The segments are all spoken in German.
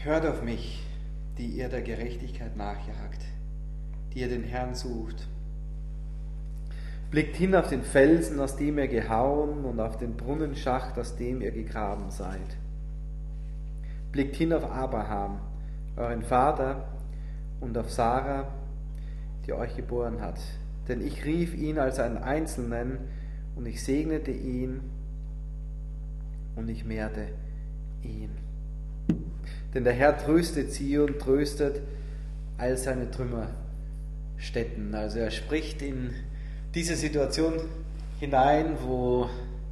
Hört auf mich, die ihr der Gerechtigkeit nachjagt, die ihr den Herrn sucht. Blickt hin auf den Felsen, aus dem ihr gehauen, und auf den Brunnenschacht, aus dem ihr gegraben seid. Blickt hin auf Abraham, euren Vater, und auf Sarah, die euch geboren hat. Denn ich rief ihn als einen Einzelnen, und ich segnete ihn, und ich mehrte ihn. Denn der Herr tröstet Zion, tröstet all seine Trümmerstätten. Also er spricht in diese Situation hinein, wo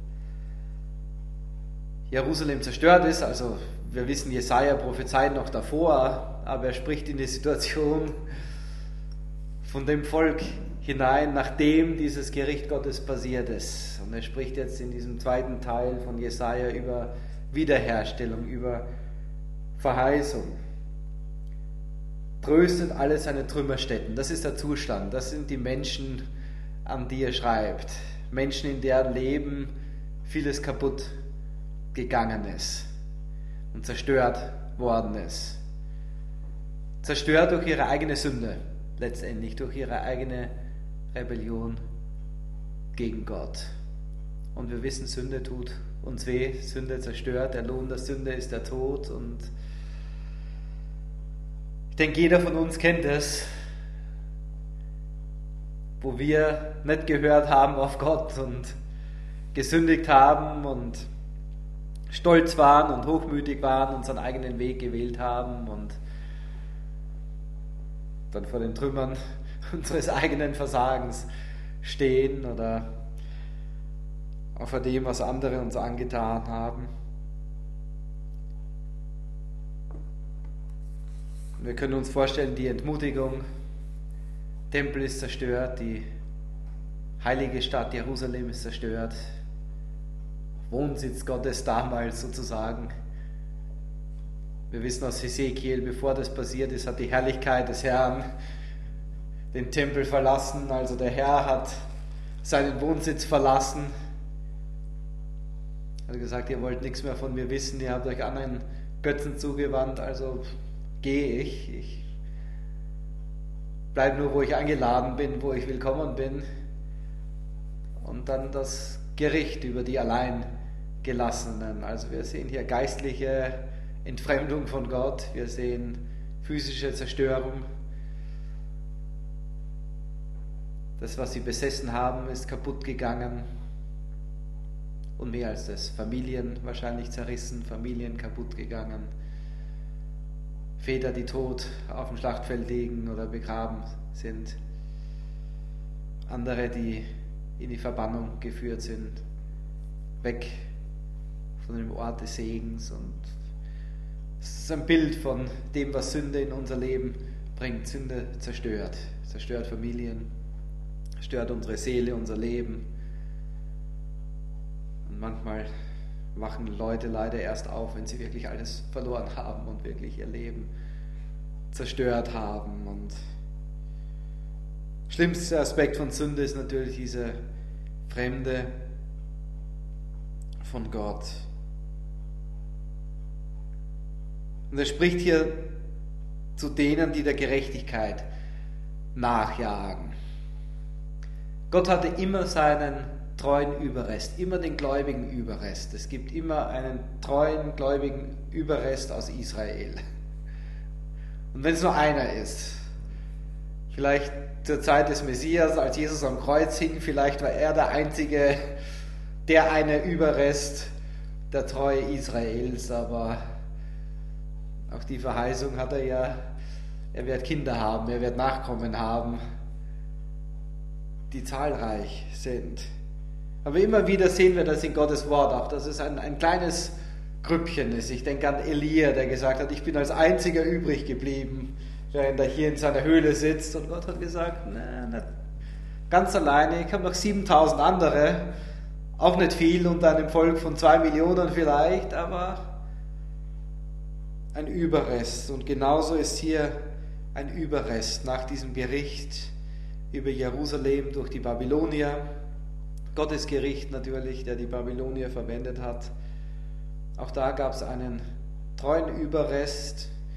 Jerusalem zerstört ist. Also wir wissen, Jesaja prophezeit noch davor, aber er spricht in die Situation von dem Volk hinein, nachdem dieses Gericht Gottes passiert ist. Und er spricht jetzt in diesem zweiten Teil von Jesaja über Wiederherstellung, über Verheißung. Tröstet alle seine Trümmerstätten. Das ist der Zustand. Das sind die Menschen, an die er schreibt. Menschen, in deren Leben vieles kaputt gegangen ist und zerstört worden ist. Zerstört durch ihre eigene Sünde, letztendlich durch ihre eigene Rebellion gegen Gott. Und wir wissen, Sünde tut uns weh, Sünde zerstört, der Lohn der Sünde ist der Tod. Und ich denke, jeder von uns kennt es, wo wir nicht gehört haben auf Gott und gesündigt haben und stolz waren und hochmütig waren, unseren eigenen Weg gewählt haben und dann vor den Trümmern unseres eigenen Versagens stehen oder auch vor dem, was andere uns angetan haben. Wir können uns vorstellen, die Entmutigung, Tempel ist zerstört, die heilige Stadt Jerusalem ist zerstört, Wohnsitz Gottes damals sozusagen. Wir wissen aus Hesekiel, bevor das passiert ist, hat die Herrlichkeit des Herrn den Tempel verlassen, also der Herr hat seinen Wohnsitz verlassen. Er hat gesagt, ihr wollt nichts mehr von mir wissen, ihr habt euch anderen Götzen zugewandt, also gehe ich. Ich bleibe nur, wo ich eingeladen bin, wo ich willkommen bin. Und dann das Gericht über die Alleingelassenen. Also wir sehen hier geistliche Entfremdung von Gott, wir sehen physische Zerstörung. Das, was sie besessen haben, ist kaputt gegangen. Und mehr als das, Familien wahrscheinlich zerrissen, Familien kaputt gegangen. Väter, die tot auf dem Schlachtfeld liegen oder begraben sind. Andere, die in die Verbannung geführt sind. Weg von dem Ort des Segens. Und es ist ein Bild von dem, was Sünde in unser Leben bringt. Sünde zerstört. Zerstört Familien, zerstört unsere Seele, unser Leben. Und manchmal wachen Leute leider erst auf, wenn sie wirklich alles verloren haben und wirklich ihr Leben zerstört haben. Und der schlimmste Aspekt von Sünde ist natürlich diese Fremde von Gott. Und er spricht hier zu denen, die der Gerechtigkeit nachjagen. Gott hatte immer seinen treuen Überrest, immer den gläubigen Überrest. Es gibt immer einen treuen, gläubigen Überrest aus Israel. Und wenn es nur einer ist, vielleicht zur Zeit des Messias, als Jesus am Kreuz hing, vielleicht war er der einzige, der eine Überrest der Treue Israels, aber auch die Verheißung hat er ja, er wird Kinder haben, er wird Nachkommen haben, die zahlreich sind. Aber immer wieder sehen wir das in Gottes Wort, auch dass es ein kleines Grüppchen ist. Ich denke an Elia, der gesagt hat, ich bin als einziger übrig geblieben, während er hier in seiner Höhle sitzt. Und Gott hat gesagt, nicht ganz alleine, ich habe noch 7000 andere, auch nicht viel, unter einem Volk von 2 Millionen vielleicht, aber ein Überrest. Und genauso ist hier ein Überrest nach diesem Gericht über Jerusalem durch die Babylonier. Gottes Gericht natürlich, der die Babylonier verwendet hat. Auch da gab es einen treuen Überrest,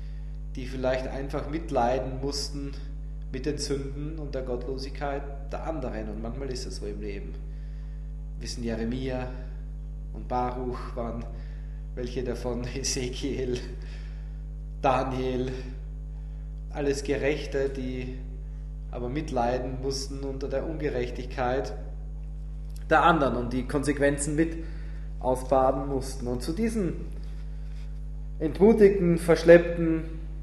die vielleicht einfach mitleiden mussten mit den Sünden und der Gottlosigkeit der anderen. Und manchmal ist es so im Leben. Wir wissen, Jeremia und Baruch waren welche davon, Ezekiel, Daniel, alles Gerechte, die aber mitleiden mussten unter der Ungerechtigkeit der anderen und die Konsequenzen mit ausbaden mussten. Und zu diesen entmutigten, verschleppten,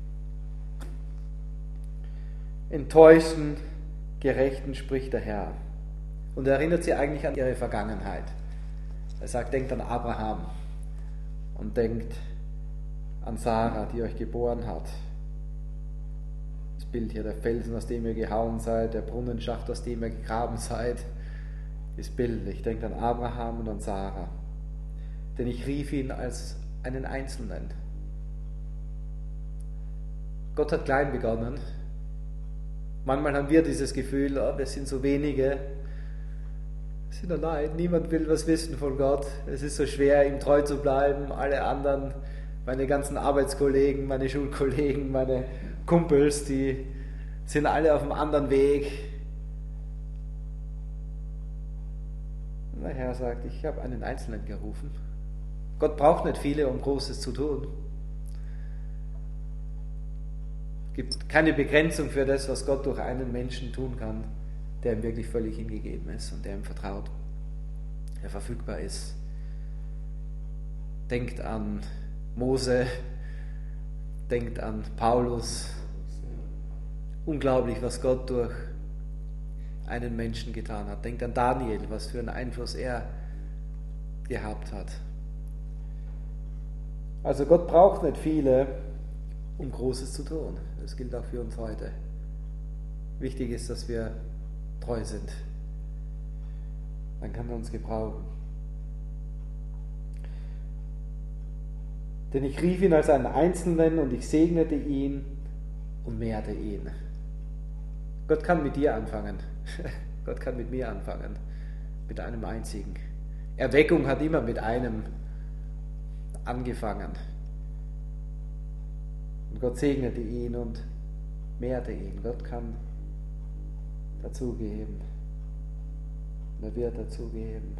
enttäuschten, Gerechten spricht der Herr. Und er erinnert sie eigentlich an ihre Vergangenheit. Er sagt, denkt an Abraham und denkt an Sarah, die euch geboren hat. Das Bild hier, der Felsen, aus dem ihr gehauen seid, der Brunnenschacht, aus dem ihr gegraben seid, ist bildlich. Denkt an Abraham und an Sarah. Denn ich rief ihn als einen Einzelnen. Gott hat klein begonnen. Manchmal haben wir dieses Gefühl, oh, wir sind so wenige, wir sind allein, niemand will was wissen von Gott. Es ist so schwer, ihm treu zu bleiben. Alle anderen, meine ganzen Arbeitskollegen, meine Schulkollegen, meine Kumpels, die sind alle auf einem anderen Weg. Und der Herr sagt, ich habe einen Einzelnen gerufen. Gott braucht nicht viele, um Großes zu tun. Es gibt keine Begrenzung für das, was Gott durch einen Menschen tun kann, der ihm wirklich völlig hingegeben ist und der ihm vertraut, der verfügbar ist. Denkt an Mose, denkt an Paulus. Unglaublich, was Gott durch einen Menschen getan hat. Denkt an Daniel, was für einen Einfluss er gehabt hat. Also Gott braucht nicht viele, um Großes zu tun. Das gilt auch für uns heute. Wichtig ist, dass wir treu sind. Dann kann er uns gebrauchen. Denn ich rief ihn als einen Einzelnen und ich segnete ihn und mehrte ihn. Gott kann mit dir anfangen. Gott kann mit mir anfangen. Mit einem einzigen. Erweckung hat immer mit einem angefangen. Und Gott segnete ihn und mehrte ihn. Gott kann dazugeben. Und er wird dazugeben.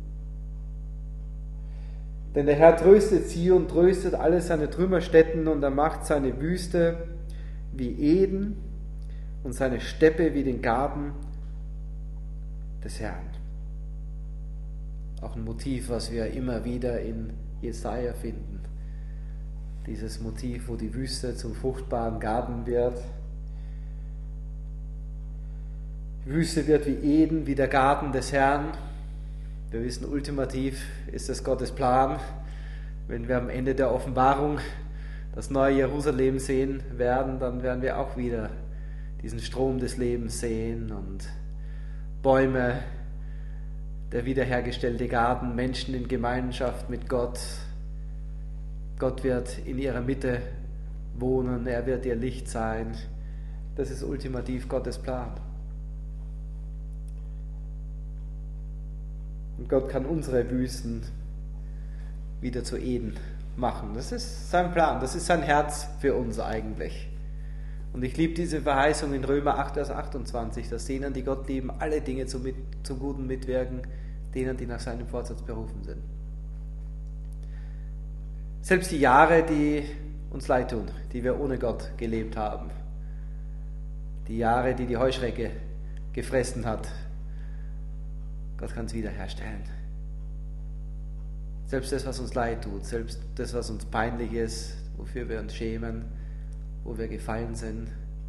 Denn der Herr tröstet Zion, tröstet alle seine Trümmerstätten und er macht seine Wüste wie Eden und seine Steppe wie den Garten des Herrn. Auch ein Motiv, was wir immer wieder in Jesaja finden. Dieses Motiv, wo die Wüste zum fruchtbaren Garten wird. Die Wüste wird wie Eden, wie der Garten des Herrn. Wir wissen, ultimativ ist das Gottes Plan. Wenn wir am Ende der Offenbarung das neue Jerusalem sehen werden, dann werden wir auch wieder diesen Strom des Lebens sehen und Bäume, der wiederhergestellte Garten, Menschen in Gemeinschaft mit Gott. Gott wird in ihrer Mitte wohnen, er wird ihr Licht sein. Das ist ultimativ Gottes Plan. Und Gott kann unsere Wüsten wieder zu Eden machen. Das ist sein Plan, das ist sein Herz für uns eigentlich. Und ich liebe diese Verheißung in Römer 8, Vers 28, dass denen, die Gott lieben, alle Dinge zum Guten mitwirken, denen, die nach seinem Vorsatz berufen sind. Selbst die Jahre, die uns leid tun, die wir ohne Gott gelebt haben, die Jahre, die die Heuschrecke gefressen hat, Gott kann es wiederherstellen. Selbst das, was uns leid tut, selbst das, was uns peinlich ist, wofür wir uns schämen, wo wir gefallen sind,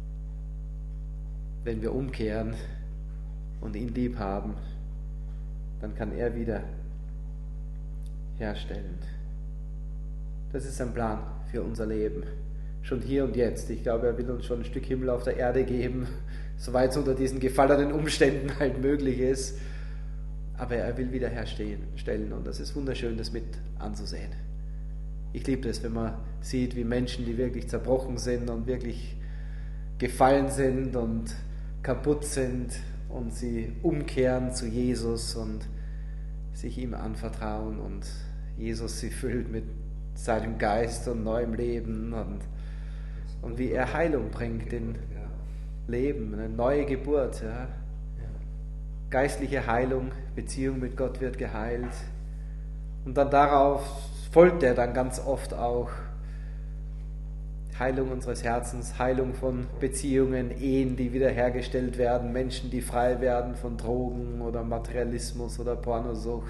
wenn wir umkehren und ihn lieb haben, dann kann er wieder herstellen. Das ist sein Plan für unser Leben. Schon hier und jetzt. Ich glaube, er will uns schon ein Stück Himmel auf der Erde geben, soweit es unter diesen gefallenen Umständen halt möglich ist. Aber er will wieder herstellen und das ist wunderschön, das mit anzusehen. Ich liebe es, wenn man sieht, wie Menschen, die wirklich zerbrochen sind und wirklich gefallen sind und kaputt sind und sie umkehren zu Jesus und sich ihm anvertrauen und Jesus sie füllt mit seinem Geist und neuem Leben und wie er Heilung bringt in Leben, eine neue Geburt. Ja. Geistliche Heilung, Beziehung mit Gott wird geheilt. Und dann darauf folgt er dann ganz oft auch Heilung unseres Herzens, Heilung von Beziehungen, Ehen, die wiederhergestellt werden, Menschen, die frei werden von Drogen oder Materialismus oder Pornosucht.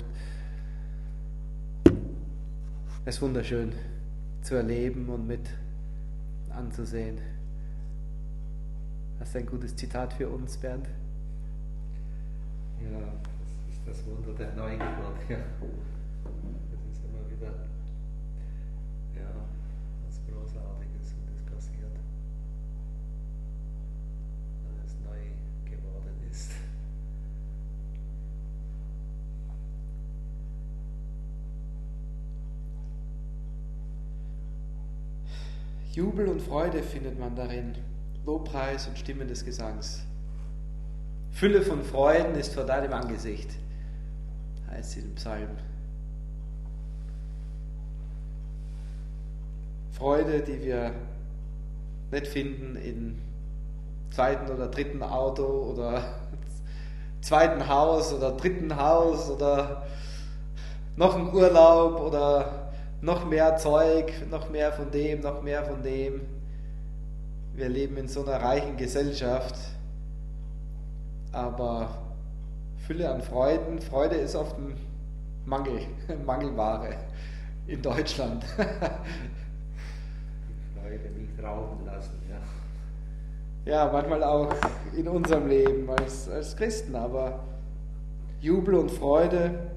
Es ist wunderschön zu erleben und mit anzusehen. Hast du ein gutes Zitat für uns, Bernd? Ja, das ist das Wunder der Neugeburt. Ja. Das ist immer wieder was Großartiges, und das passiert, wenn es neu geworden ist. Jubel und Freude findet man darin, Lobpreis und Stimmen des Gesangs. Fülle von Freuden ist vor deinem Angesicht, heißt es im Psalm. Freude, die wir nicht finden im zweiten oder dritten Auto oder zweiten Haus oder dritten Haus oder noch ein Urlaub oder noch mehr Zeug, noch mehr von dem, noch mehr von dem. Wir leben in so einer reichen Gesellschaft, aber Fülle an Freuden. Freude ist oft ein Mangelware in Deutschland. Die Freude nicht rauben lassen, ja. Ja, manchmal auch in unserem Leben als Christen, aber Jubel und Freude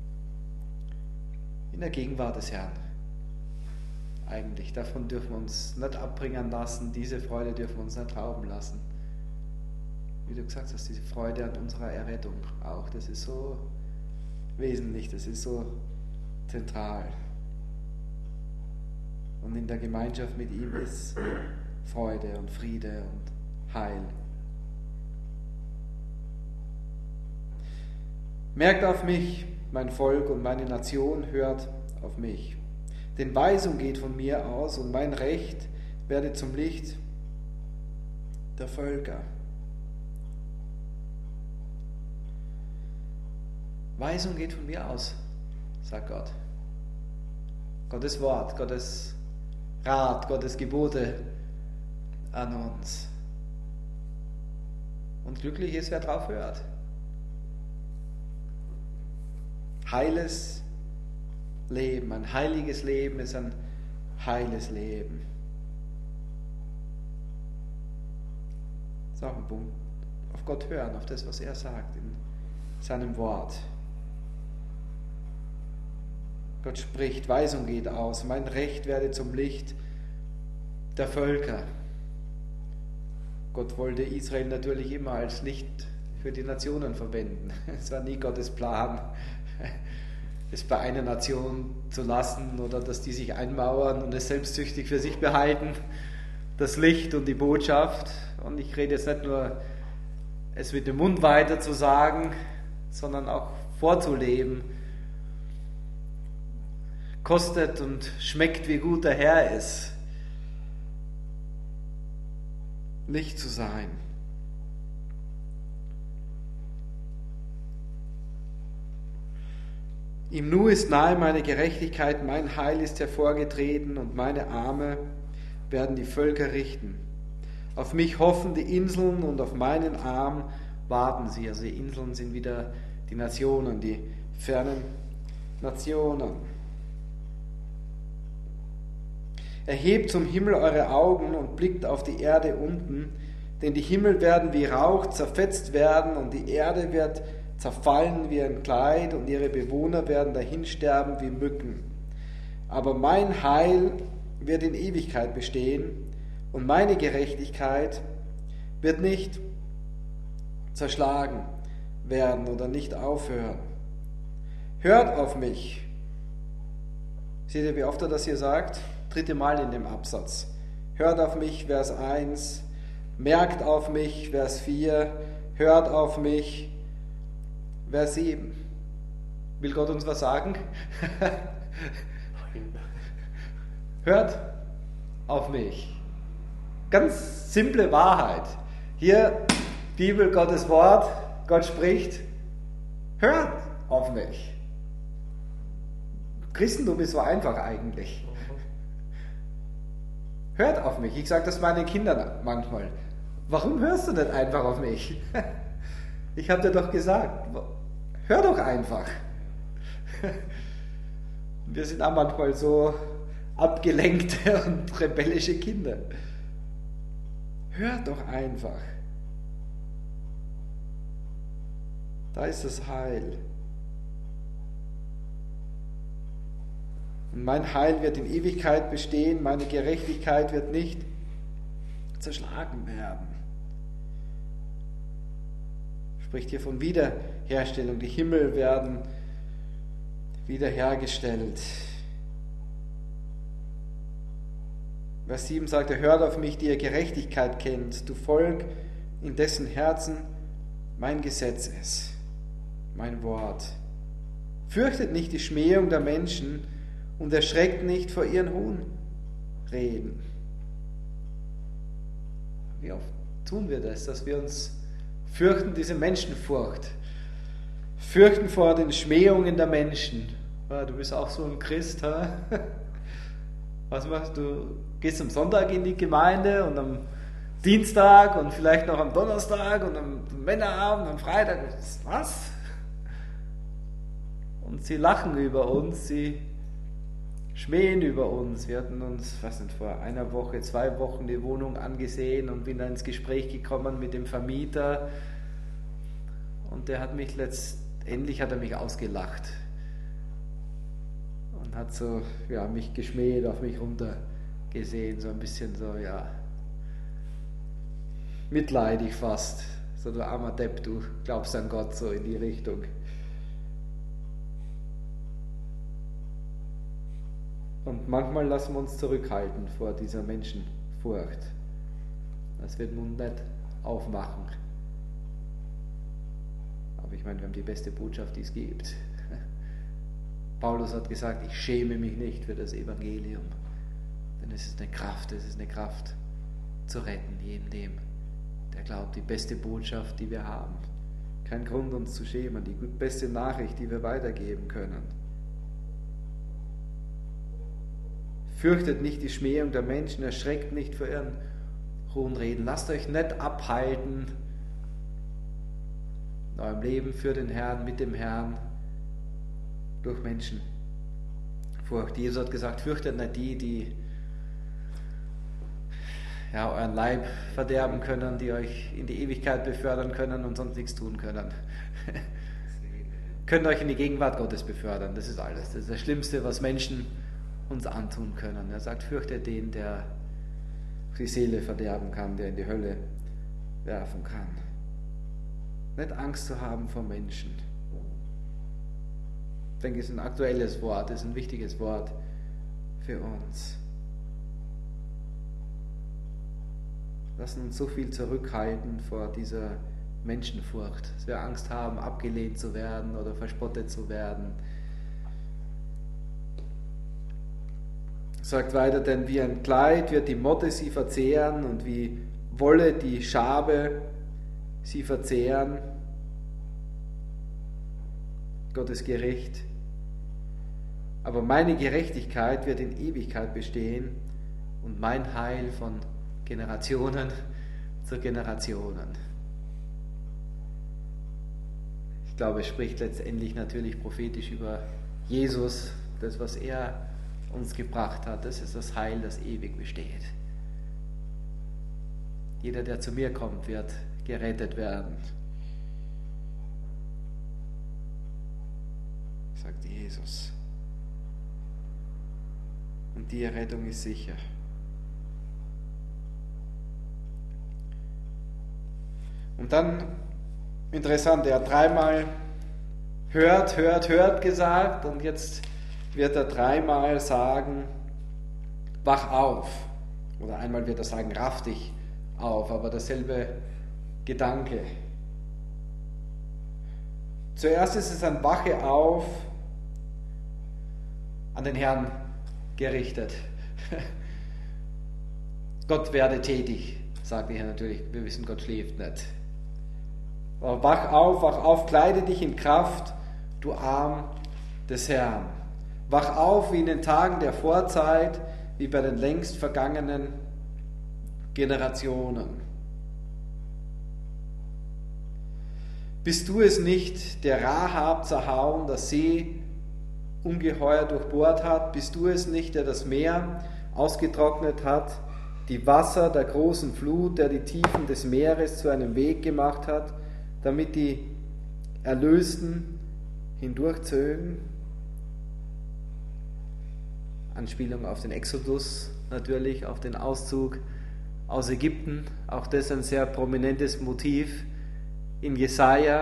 in der Gegenwart des Herrn. Eigentlich, davon dürfen wir uns nicht abbringen lassen, diese Freude dürfen wir uns nicht rauben lassen. Wie du gesagt hast, diese Freude an unserer Errettung auch, das ist so wesentlich, das ist so zentral. Und in der Gemeinschaft mit ihm ist Freude und Friede und Heil. Merkt auf mich, mein Volk und meine Nation, hört auf mich. Denn Weisung geht von mir aus und mein Recht werde zum Licht der Völker. Weisung geht von mir aus, sagt Gott. Gottes Wort, Gottes Rat, Gottes Gebote an uns. Und glücklich ist, wer drauf hört. Heiles Leben, ein heiliges Leben ist ein heiles Leben. Das ist auch ein Punkt. Auf Gott hören, auf das, was er sagt in seinem Wort. Gott spricht, Weisung geht aus, mein Recht werde zum Licht der Völker. Gott wollte Israel natürlich immer als Licht für die Nationen verwenden. Es war nie Gottes Plan, es bei einer Nation zu lassen oder dass die sich einmauern und es selbstsüchtig für sich behalten, das Licht und die Botschaft. Und ich rede jetzt nicht nur, es mit dem Mund weiter zu sagen, sondern auch vorzuleben. Kostet und schmeckt, wie gut der Herr ist, Licht zu sein. Im Nu ist nahe meine Gerechtigkeit, mein Heil ist hervorgetreten und meine Arme werden die Völker richten. Auf mich hoffen die Inseln und auf meinen Arm warten sie. Also die Inseln sind wieder die Nationen, die fernen Nationen. Erhebt zum Himmel eure Augen und blickt auf die Erde unten, denn die Himmel werden wie Rauch zerfetzt werden und die Erde wird zerfallen wie ein Kleid und ihre Bewohner werden dahinsterben wie Mücken. Aber mein Heil wird in Ewigkeit bestehen und meine Gerechtigkeit wird nicht zerschlagen werden oder nicht aufhören. Hört auf mich. Seht ihr, wie oft er das hier sagt? 3. Mal in dem Absatz. Hört auf mich, Vers 1. Merkt auf mich, Vers 4. Hört auf mich, Vers 7. Will Gott uns was sagen? Hört auf mich. Ganz simple Wahrheit. Hier, Bibel, Gottes Wort, Gott spricht, hört auf mich. Christentum ist so einfach eigentlich. Hört auf mich. Ich sage das meinen Kindern manchmal. Warum hörst du nicht einfach auf mich? Ich habe dir doch gesagt, hör doch einfach. Wir sind auch manchmal so abgelenkte und rebellische Kinder. Hört doch einfach. Da ist das Heil. Und mein Heil wird in Ewigkeit bestehen, meine Gerechtigkeit wird nicht zerschlagen werden. Spricht hier von Wiederherstellung. Die Himmel werden wiederhergestellt. Vers 7 sagt, hört auf mich, die ihr Gerechtigkeit kennt, du Volk, in dessen Herzen mein Gesetz ist, mein Wort. Fürchtet nicht die Schmähung der Menschen und erschreckt nicht vor ihren hohen Reden. Wie oft tun wir das, dass wir uns fürchten, diese Menschenfurcht, fürchten vor den Schmähungen der Menschen. Ja, du bist auch so ein Christ, ha? Was machst du? Gehst am Sonntag in die Gemeinde und am Dienstag und vielleicht noch am Donnerstag und am Männerabend, am Freitag. Was? Und sie lachen über uns, sie schmähen über uns. Wir hatten uns, vor einer Woche, 2 Wochen die Wohnung angesehen und bin dann ins Gespräch gekommen mit dem Vermieter. Und der hat mich letztendlich ausgelacht. Und hat so, mich geschmäht, auf mich runtergesehen, so ein bisschen so, mitleidig fast. So, du armer Depp, du glaubst an Gott, so in die Richtung. Und manchmal lassen wir uns zurückhalten vor dieser Menschenfurcht. Das wird nun nicht aufmachen. Aber ich meine, wir haben die beste Botschaft, die es gibt. Paulus hat gesagt, ich schäme mich nicht für das Evangelium. Denn es ist eine Kraft zu retten, jedem dem, der glaubt, die beste Botschaft, die wir haben. Kein Grund, uns zu schämen, die beste Nachricht, die wir weitergeben können. Fürchtet nicht die Schmähung der Menschen, erschreckt nicht vor ihren hohen Reden. Lasst euch nicht abhalten in eurem Leben für den Herrn, mit dem Herrn, durch Menschenfurcht. Jesus hat gesagt, fürchtet nicht die euren Leib verderben können, die euch in die Ewigkeit befördern können und sonst nichts tun können. Könnt euch in die Gegenwart Gottes befördern, das ist alles. Das ist das Schlimmste, was Menschen uns antun können. Er sagt, fürchtet den, der die Seele verderben kann, der in die Hölle werfen kann. Nicht Angst zu haben vor Menschen. Ich denke, es ist ein aktuelles Wort, es ist ein wichtiges Wort für uns. Lassen uns so viel zurückhalten vor dieser Menschenfurcht, dass wir Angst haben, abgelehnt zu werden oder verspottet zu werden. Sagt weiter, denn wie ein Kleid wird die Motte sie verzehren und wie Wolle die Schabe sie verzehren. Gott ist gerecht. Aber meine Gerechtigkeit wird in Ewigkeit bestehen und mein Heil von Generationen zu Generationen. Ich glaube, es spricht letztendlich natürlich prophetisch über Jesus, das, was er uns gebracht hat. Das ist das Heil, das ewig besteht. Jeder, der zu mir kommt, wird gerettet werden. Sagt Jesus. Und die Errettung ist sicher. Und dann, interessant, er hat 3-mal hört gesagt und jetzt wird er 3-mal sagen, wach auf. Oder einmal wird er sagen, raff dich auf, aber derselbe Gedanke. Zuerst ist es ein Wache auf an den Herrn gerichtet. Gott werde tätig, sagte er natürlich. Wir wissen, Gott schläft nicht. Aber wach auf, kleide dich in Kraft, du Arm des Herrn. Wach auf wie in den Tagen der Vorzeit, wie bei den längst vergangenen Generationen. Bist du es nicht, der Rahab zerhauen, das Seeungeheuer durchbohrt hat? Bist du es nicht, der das Meer ausgetrocknet hat, die Wasser der großen Flut, der die Tiefen des Meeres zu einem Weg gemacht hat, damit die Erlösten hindurchzögen? Anspielung auf den Exodus natürlich, auf den Auszug aus Ägypten. Auch das ein sehr prominentes Motiv in Jesaja.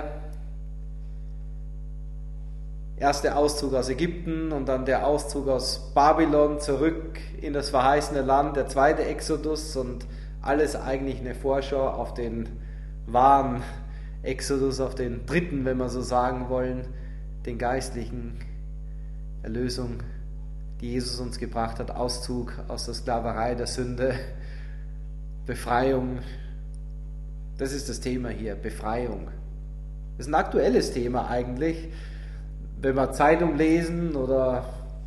Erst der Auszug aus Ägypten und dann der Auszug aus Babylon zurück in das verheißene Land, der zweite Exodus, und alles eigentlich eine Vorschau auf den wahren Exodus, auf den dritten, wenn wir so sagen wollen, den geistlichen Erlösung, die Jesus uns gebracht hat, Auszug aus der Sklaverei der Sünde, Befreiung. Das ist das Thema hier, Befreiung. Das ist ein aktuelles Thema eigentlich. Wenn wir Zeitung lesen oder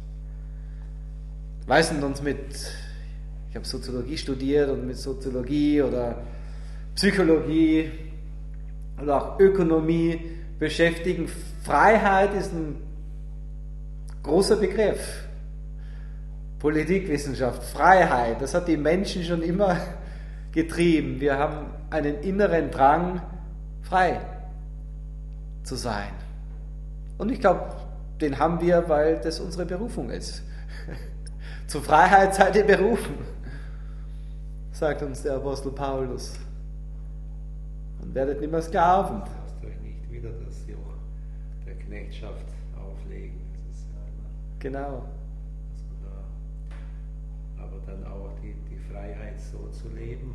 ich habe Soziologie studiert und mit Soziologie oder Psychologie oder auch Ökonomie beschäftigen. Freiheit ist ein großer Begriff. Politikwissenschaft, Freiheit, das hat die Menschen schon immer getrieben. Wir haben einen inneren Drang, frei zu sein. Und ich glaube, den haben wir, weil das unsere Berufung ist. Zur Freiheit seid ihr berufen, sagt uns der Apostel Paulus. Und werdet nicht mehr Sklaven. Lasst euch nicht wieder das Joch der Knechtschaft auflegen. Das ist ja immer, Genau. aber dann auch die Freiheit so zu leben,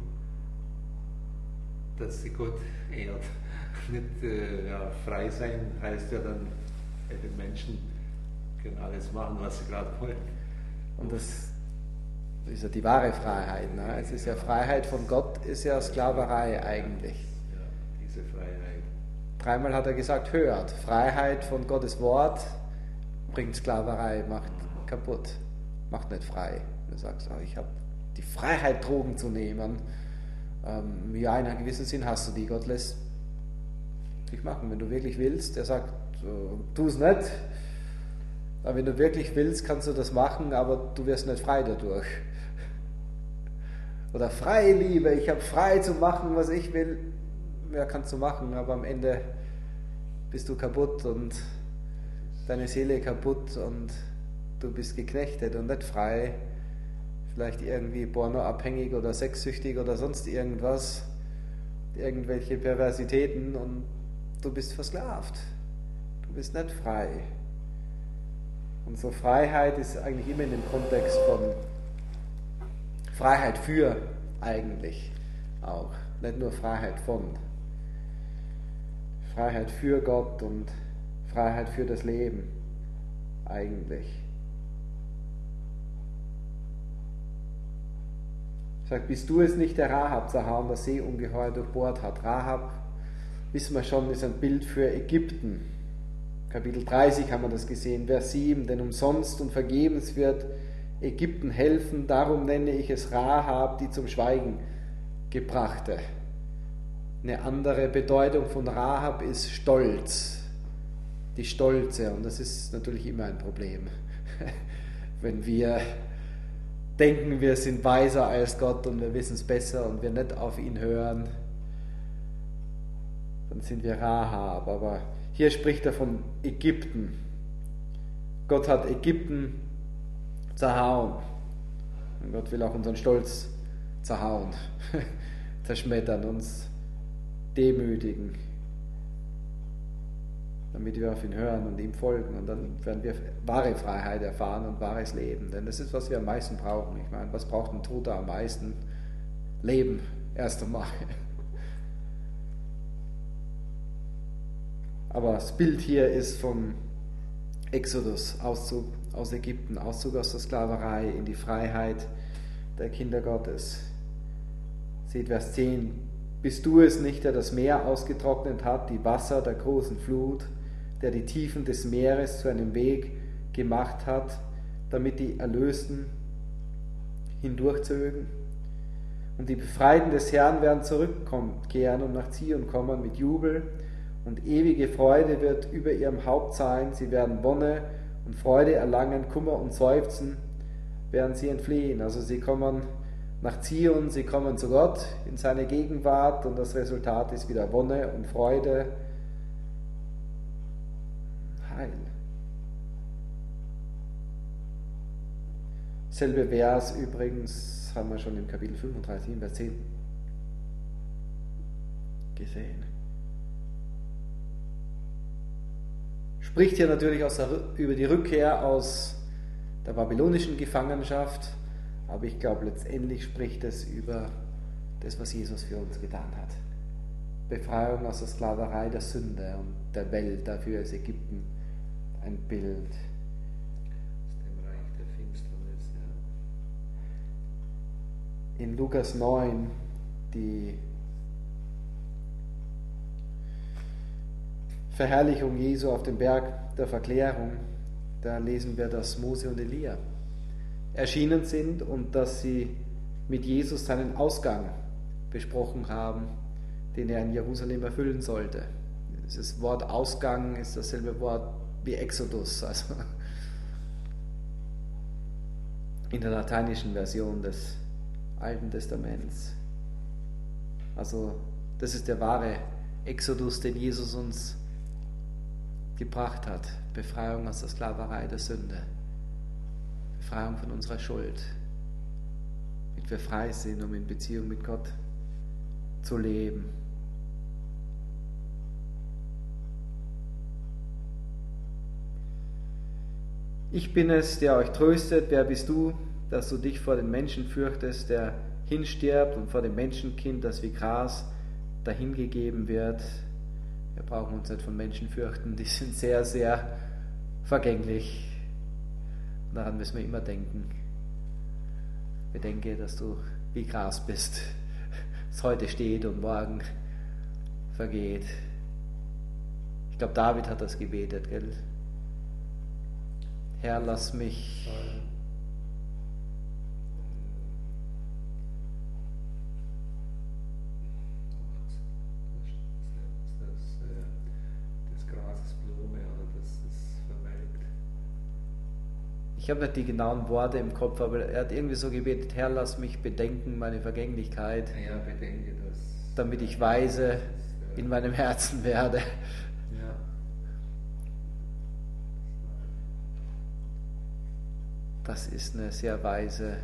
dass sie Gott ehrt. Nicht frei sein heißt ja dann, die Menschen können alles machen, was sie gerade wollen. Und das ist ja die wahre Freiheit. Ne? Es ist ja Freiheit von Gott, ist ja Sklaverei eigentlich. Ja, diese Freiheit. Dreimal hat er gesagt, hört, Freiheit von Gottes Wort bringt Sklaverei, macht kaputt, macht nicht frei. Du sagst, ich habe die Freiheit, Drogen zu nehmen. Ja, in einem gewissen Sinn hast du die. Gott lässt dich machen, wenn du wirklich willst. Er sagt, tu es nicht. Aber wenn du wirklich willst, kannst du das machen, aber du wirst nicht frei dadurch. Oder freie Liebe, ich habe frei zu machen, was ich will. Ja, kannst du machen, aber am Ende bist du kaputt und deine Seele kaputt und du bist geknechtet und nicht frei. Vielleicht irgendwie pornoabhängig oder sexsüchtig oder sonst irgendwas. Irgendwelche Perversitäten und du bist versklavt. Du bist nicht frei. Unsere Freiheit ist eigentlich immer in dem Kontext von Freiheit für eigentlich auch. Nicht nur Freiheit von. Freiheit für Gott und Freiheit für das Leben eigentlich. Sagt, bist du es nicht, der Rahab zerhauen, das Seeungeheuer durchbohrt hat? Rahab, wissen wir schon, ist ein Bild für Ägypten. Kapitel 30 haben wir das gesehen, Vers 7, denn umsonst und vergebens wird Ägypten helfen, darum nenne ich es Rahab, die zum Schweigen gebrachte. Eine andere Bedeutung von Rahab ist Stolz, die Stolze, und das ist natürlich immer ein Problem, wenn wir denken, wir sind weiser als Gott und wir wissen es besser und wir nicht auf ihn hören, dann sind wir Rahab. Aber hier spricht er von Ägypten. Gott hat Ägypten zerhauen. Und Gott will auch unseren Stolz zerhauen, zerschmettern, uns demütigen, damit wir auf ihn hören und ihm folgen. Und dann werden wir wahre Freiheit erfahren und wahres Leben. Denn das ist, was wir am meisten brauchen. Ich meine, was braucht ein Toter am meisten? Leben, erst einmal. Aber das Bild hier ist vom Exodus, Auszug aus Ägypten, Auszug aus der Sklaverei in die Freiheit der Kinder Gottes. Seht Vers 10. Bist du es nicht, der das Meer ausgetrocknet hat, die Wasser der großen Flut, der die Tiefen des Meeres zu einem Weg gemacht hat, damit die Erlösten hindurchzögen? Und die Befreiten des Herrn werden zurückkehren und nach Zion kommen mit Jubel, und ewige Freude wird über ihrem Haupt sein. Sie werden Wonne und Freude erlangen, Kummer und Seufzen werden sie entfliehen. Also sie kommen nach Zion, sie kommen zu Gott in seine Gegenwart, und das Resultat ist wieder Wonne und Freude, Heil. Selbe Vers übrigens haben wir schon im Kapitel 35, Vers 10 gesehen. Spricht hier natürlich über die Rückkehr aus der babylonischen Gefangenschaft, aber ich glaube, letztendlich spricht es über das, was Jesus für uns getan hat. Befreiung aus der Sklaverei der Sünde und der Welt, dafür ist Ägypten ein Bild. Aus dem Reich der Finsternis, ja. In Lukas 9, die Verherrlichung Jesu auf dem Berg der Verklärung, da lesen wir, dass Mose und Elia erschienen sind und dass sie mit Jesus seinen Ausgang besprochen haben, den er in Jerusalem erfüllen sollte. Dieses Wort Ausgang ist dasselbe Wort wie Exodus, also in der lateinischen Version des Alten Testaments. Also das ist der wahre Exodus, den Jesus uns gebracht hat. Befreiung aus der Sklaverei der Sünde. Befreiung von unserer Schuld. Damit wir frei sind, um in Beziehung mit Gott zu leben. Ich bin es, der euch tröstet. Wer bist du, dass du dich vor den Menschen fürchtest, der hinstirbt, und vor dem Menschenkind, das wie Gras dahingegeben wird? Wir brauchen uns nicht von Menschen fürchten, die sind sehr, sehr vergänglich. Daran müssen wir immer denken. Bedenke, dass du wie Gras bist, das heute steht und morgen vergeht. Ich glaube, David hat das gebetet, gell? Herr, lass mich des Grases Blume, oder das ist verwelkt. Ich habe nicht die genauen Worte im Kopf, aber er hat irgendwie so gebetet: Herr, lass mich bedenken meine Vergänglichkeit, Ja, bedenke das. damit ich weise in meinem Herzen werde. Ja. Das ist eine sehr weise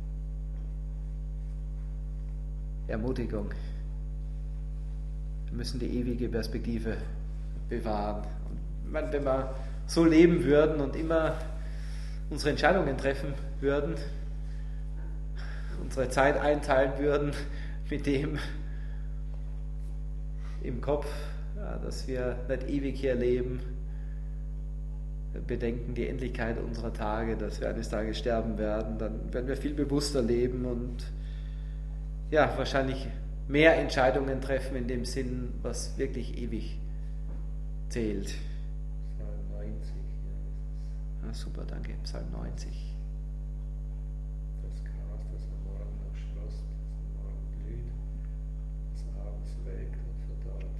Ermutigung. Wir müssen die ewige Perspektive bewahren. Und wenn wir so leben würden und immer unsere Entscheidungen treffen würden, unsere Zeit einteilen würden mit dem im Kopf, ja, dass wir nicht ewig hier leben, bedenken die Endlichkeit unserer Tage, dass wir eines Tages sterben werden, dann werden wir viel bewusster leben und ja, wahrscheinlich mehr Entscheidungen treffen in dem Sinn, was wirklich ewig zählt. Psalm 90, ja. Ja, super, danke. Psalm 90. Das Gras, das am Morgen noch sproßt, das am Morgen blüht, das abends welkt und verdorrt.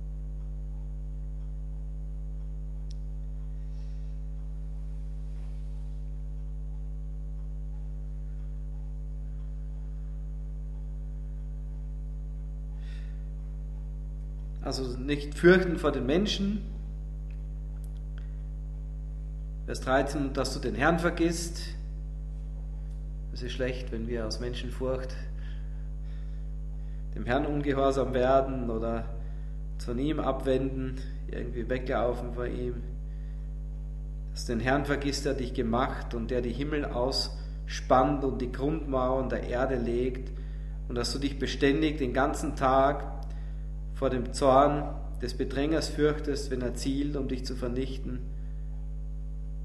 Also nicht fürchten vor den Menschen. Vers 13, dass du den Herrn vergisst. Es ist schlecht, wenn wir aus Menschenfurcht dem Herrn ungehorsam werden oder uns von ihm abwenden, irgendwie weglaufen vor ihm. Dass du den Herrn vergisst, der dich gemacht und der die Himmel ausspannt und die Grundmauern der Erde legt, und dass du dich beständig den ganzen Tag vor dem Zorn des Bedrängers fürchtest, wenn er zielt, um dich zu vernichten.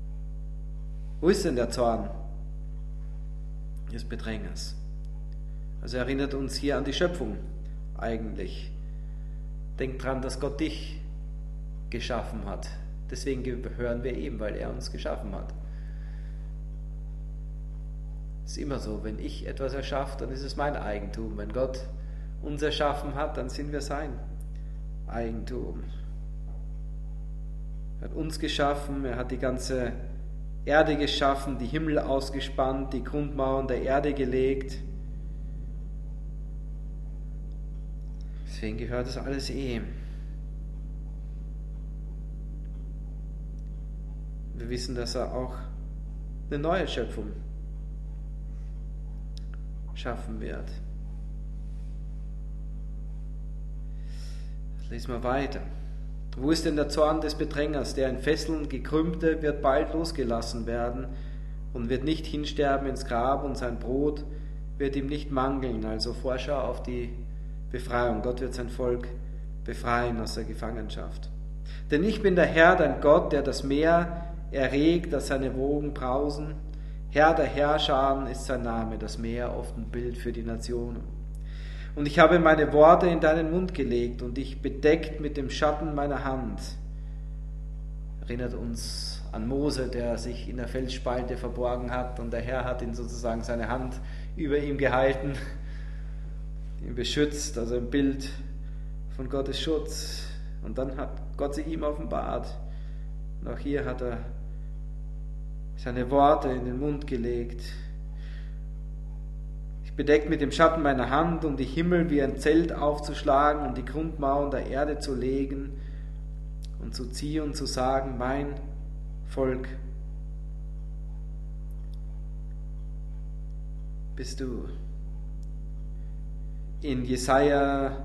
Wo ist denn der Zorn des Bedrängers? Also erinnert uns hier an die Schöpfung eigentlich. Denk dran, dass Gott dich geschaffen hat. Deswegen gehören wir ihm, weil er uns geschaffen hat. Es ist immer so, wenn ich etwas erschaffe, dann ist es mein Eigentum. Wenn Gott uns erschaffen hat, dann sind wir sein Eigentum. Er hat uns geschaffen, er hat die ganze Erde geschaffen, die Himmel ausgespannt, die Grundmauern der Erde gelegt. Deswegen gehört das alles ihm. Wir wissen, dass er auch eine neue Schöpfung schaffen wird. Lesen wir weiter. Wo ist denn der Zorn des Bedrängers? Der in Fesseln gekrümmte wird bald losgelassen werden und wird nicht hinsterben ins Grab, und sein Brot wird ihm nicht mangeln. Also Vorschau auf die Befreiung. Gott wird sein Volk befreien aus der Gefangenschaft. Denn ich bin der Herr, dein Gott, der das Meer erregt, dass seine Wogen brausen. Herr der Herrscharen ist sein Name, das Meer oft ein Bild für die Nationen. Und ich habe meine Worte in deinen Mund gelegt und dich bedeckt mit dem Schatten meiner Hand. Erinnert uns an Mose, der sich in der Felsspalte verborgen hat, und der Herr hat ihn sozusagen seine Hand über ihm gehalten, ihn beschützt, also ein Bild von Gottes Schutz. Und dann hat Gott sich ihm offenbart. Und auch hier hat er seine Worte in den Mund gelegt. Ich bedeckt mit dem Schatten meiner Hand, um die Himmel wie ein Zelt aufzuschlagen und die Grundmauern der Erde zu legen und zu ziehen und zu sagen, mein Volk bist du. In Jesaja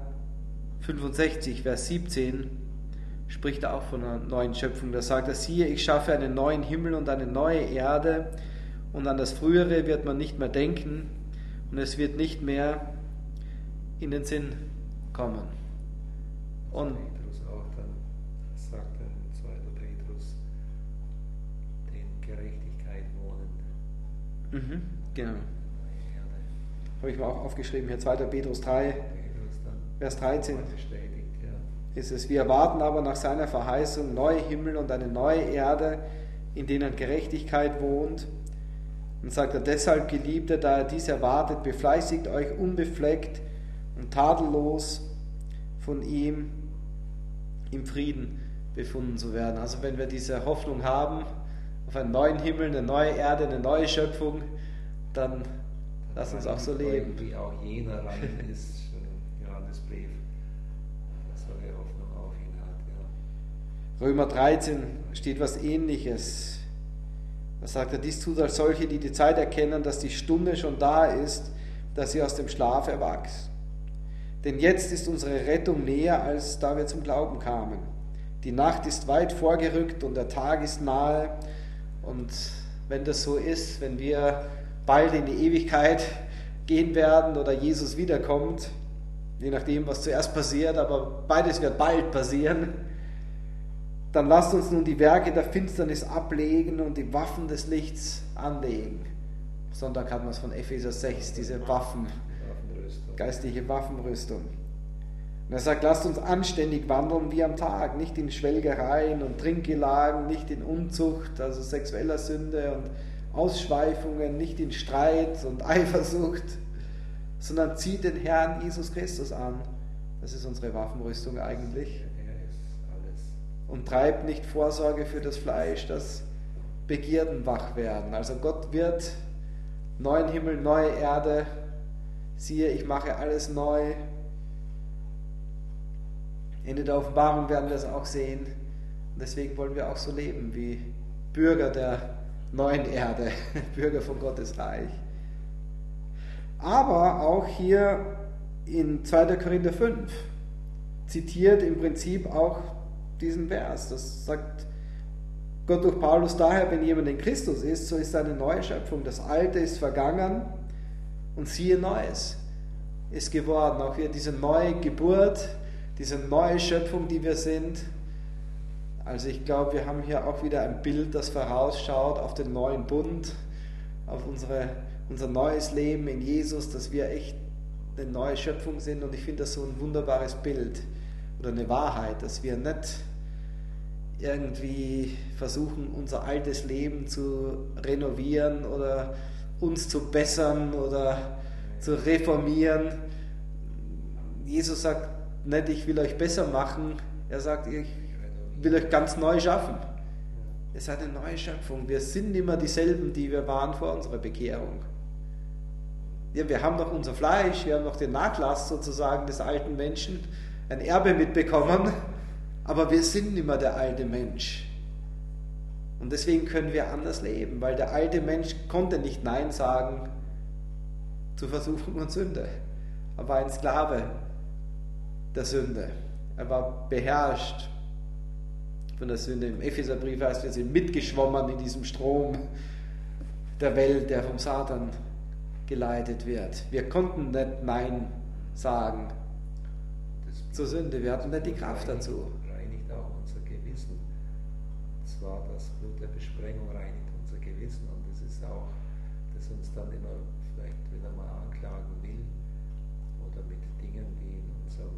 65, Vers 17 spricht er auch von einer neuen Schöpfung. Da sagt er, siehe, ich schaffe einen neuen Himmel und eine neue Erde, und an das Frühere wird man nicht mehr denken, und es wird nicht mehr in den Sinn kommen. Und Petrus auch dann sagt in 2. Petrus, den Gerechtigkeit wohnen. Genau. Habe ich mir auch aufgeschrieben hier, 2. Petrus 3, Vers 13. Ist es, wir erwarten aber nach seiner Verheißung neue Himmel und eine neue Erde, in denen Gerechtigkeit wohnt. Und sagt er, deshalb, Geliebte, da er dies erwartet, befleißigt euch unbefleckt und tadellos von ihm im Frieden befunden zu werden. Also wenn wir diese Hoffnung haben auf einen neuen Himmel, eine neue Erde, eine neue Schöpfung, dann lass uns auch so leben. Wie auch jener rein ist, Johannesbrief. Hoffnung auf ihn hat. Ja. Römer 13 steht was Ähnliches. Da sagt er, dies tut als solche, die die Zeit erkennen, dass die Stunde schon da ist, dass sie aus dem Schlaf erwachst. Denn jetzt ist unsere Rettung näher, als da wir zum Glauben kamen. Die Nacht ist weit vorgerückt und der Tag ist nahe. Und wenn das so ist, wenn wir bald in die Ewigkeit gehen werden oder Jesus wiederkommt, je nachdem, was zuerst passiert, aber beides wird bald passieren, dann lasst uns nun die Werke der Finsternis ablegen und die Waffen des Lichts anlegen. Am Sonntag hatten wir es von Epheser 6, diese Waffen, geistliche Waffenrüstung. Und er sagt, lasst uns anständig wandeln wie am Tag, nicht in Schwelgereien und Trinkgelagen, nicht in Unzucht, also sexueller Sünde und Ausschweifungen, nicht in Streit und Eifersucht, sondern zieht den Herrn Jesus Christus an. Das ist unsere Waffenrüstung eigentlich. Und treibt nicht Vorsorge für das Fleisch, dass Begierden wach werden. Also Gott wird neuen Himmel, neue Erde. Siehe, ich mache alles neu. Ende der Offenbarung werden wir es auch sehen. Und deswegen wollen wir auch so leben wie Bürger der neuen Erde, Bürger von Gottes Reich. Aber auch hier in 2. Korinther 5 zitiert im Prinzip auch diesen Vers. Das sagt Gott durch Paulus daher, wenn jemand in Christus ist, so ist eine neue Schöpfung. Das Alte ist vergangen und siehe, Neues ist geworden. Auch hier diese neue Geburt, diese neue Schöpfung, die wir sind. Also ich glaube, wir haben hier auch wieder ein Bild, das vorausschaut auf den neuen Bund, auf unser neues Leben in Jesus, dass wir echt eine neue Schöpfung sind, und ich finde das so ein wunderbares Bild oder eine Wahrheit, dass wir nicht irgendwie versuchen, unser altes Leben zu renovieren oder uns zu bessern oder zu reformieren. Jesus sagt nicht, ich will euch besser machen, er sagt, ich will euch ganz neu schaffen. Ihr seid eine neue Schöpfung. Wir sind nicht mehr dieselben, die wir waren vor unserer Bekehrung. Ja, wir haben noch unser Fleisch, wir haben noch den Nachlass sozusagen des alten Menschen, ein Erbe mitbekommen, aber wir sind nicht mehr der alte Mensch. Und deswegen können wir anders leben, weil der alte Mensch konnte nicht Nein sagen zur Versuchung und Sünde. Er war ein Sklave der Sünde. Er war beherrscht von der Sünde. Im Epheserbrief heißt, wir sind mitgeschwommen in diesem Strom der Welt, der vom Satan geleitet wird. Wir konnten nicht Nein sagen zur Sünde. Wir hatten nicht die Kraft dazu. Reinigt auch unser Gewissen. Zwar das Blut der Besprengung reinigt unser Gewissen, und das ist auch, das uns dann immer vielleicht wieder mal anklagen will oder mit Dingen, die in unserem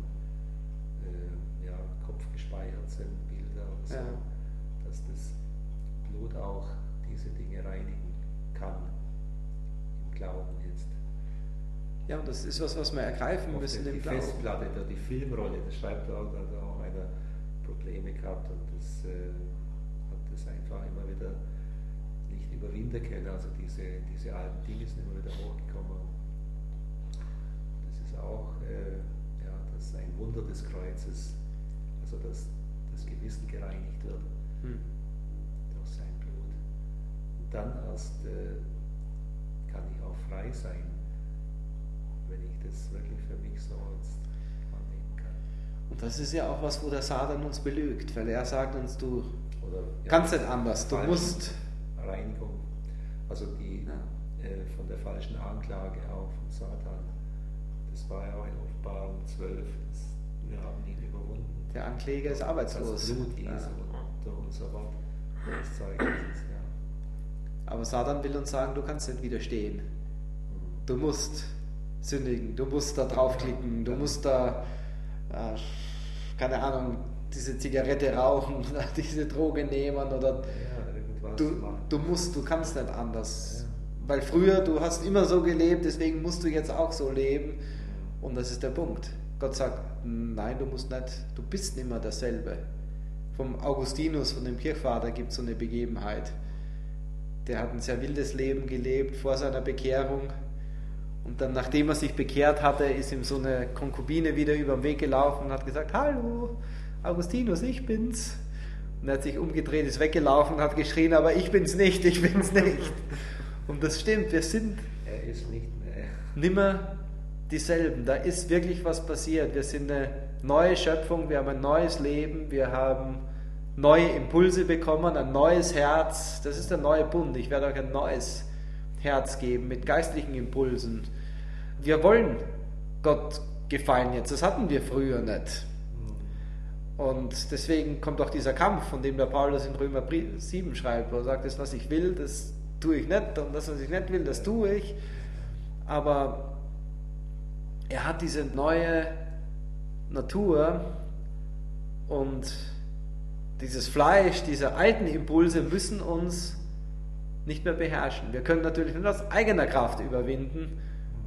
Kopf gespeichert sind, Bilder und so, dass das Blut auch diese Dinge reinigen kann im Glauben jetzt. Ja, und das ist was wir ergreifen müssen im Glauben. Die Festplatte, die Filmrolle, das schreibt auch, da hat auch einer Probleme gehabt, und das hat das einfach immer wieder nicht überwinden können. Also diese alten Dinge sind immer wieder hochgekommen. Das ist auch das ist ein Wunder des Kreuzes, also dass das Gewissen gereinigt wird durch sein Blut. Und dann erst kann ich auch frei sein, wenn ich das wirklich für mich so jetzt annehmen kann. Und das ist ja auch was, wo der Satan uns belügt, weil er sagt uns, du kannst nicht anders, du musst. Reinigung, also die von der falschen Anklage auch von Satan, das war ja auch in Offenbarung 12, wir haben ihn überwunden. Der Ankläger ist arbeitslos. Das Blut Jesu durch unser Wort, das zeigt es, Aber Satan will uns sagen, du kannst nicht widerstehen. Du musst sündigen, du musst da draufklicken, du musst da, keine Ahnung, diese Zigarette rauchen, diese Droge nehmen oder du kannst nicht anders. Ja. Weil früher, du hast immer so gelebt, deswegen musst du jetzt auch so leben. Und das ist der Punkt. Gott sagt, nein, du musst nicht, du bist nicht mehr dasselbe. Vom Augustinus, von dem Kirchvater, gibt es so eine Begebenheit. Der hat ein sehr wildes Leben gelebt vor seiner Bekehrung. Und dann, nachdem er sich bekehrt hatte, ist ihm so eine Konkubine wieder über den Weg gelaufen und hat gesagt, hallo, Augustinus, ich bin's. Und er hat sich umgedreht, ist weggelaufen und hat geschrien, aber ich bin's nicht, ich bin's nicht. Und das stimmt, wir sind nimmer dieselben. Da ist wirklich was passiert. Wir sind eine neue Schöpfung, wir haben ein neues Leben, wir haben neue Impulse bekommen, ein neues Herz. Das ist der neue Bund. Ich werde euch ein neues Herz geben mit geistlichen Impulsen. Wir wollen Gott gefallen jetzt. Das hatten wir früher nicht. Und deswegen kommt auch dieser Kampf, von dem der Paulus in Römer 7 schreibt, wo er sagt, das, was ich will, das tue ich nicht, und das, was ich nicht will, das tue ich. Aber er hat diese neue Natur, und dieses Fleisch, diese alten Impulse müssen uns nicht mehr beherrschen. Wir können natürlich nicht aus eigener Kraft überwinden,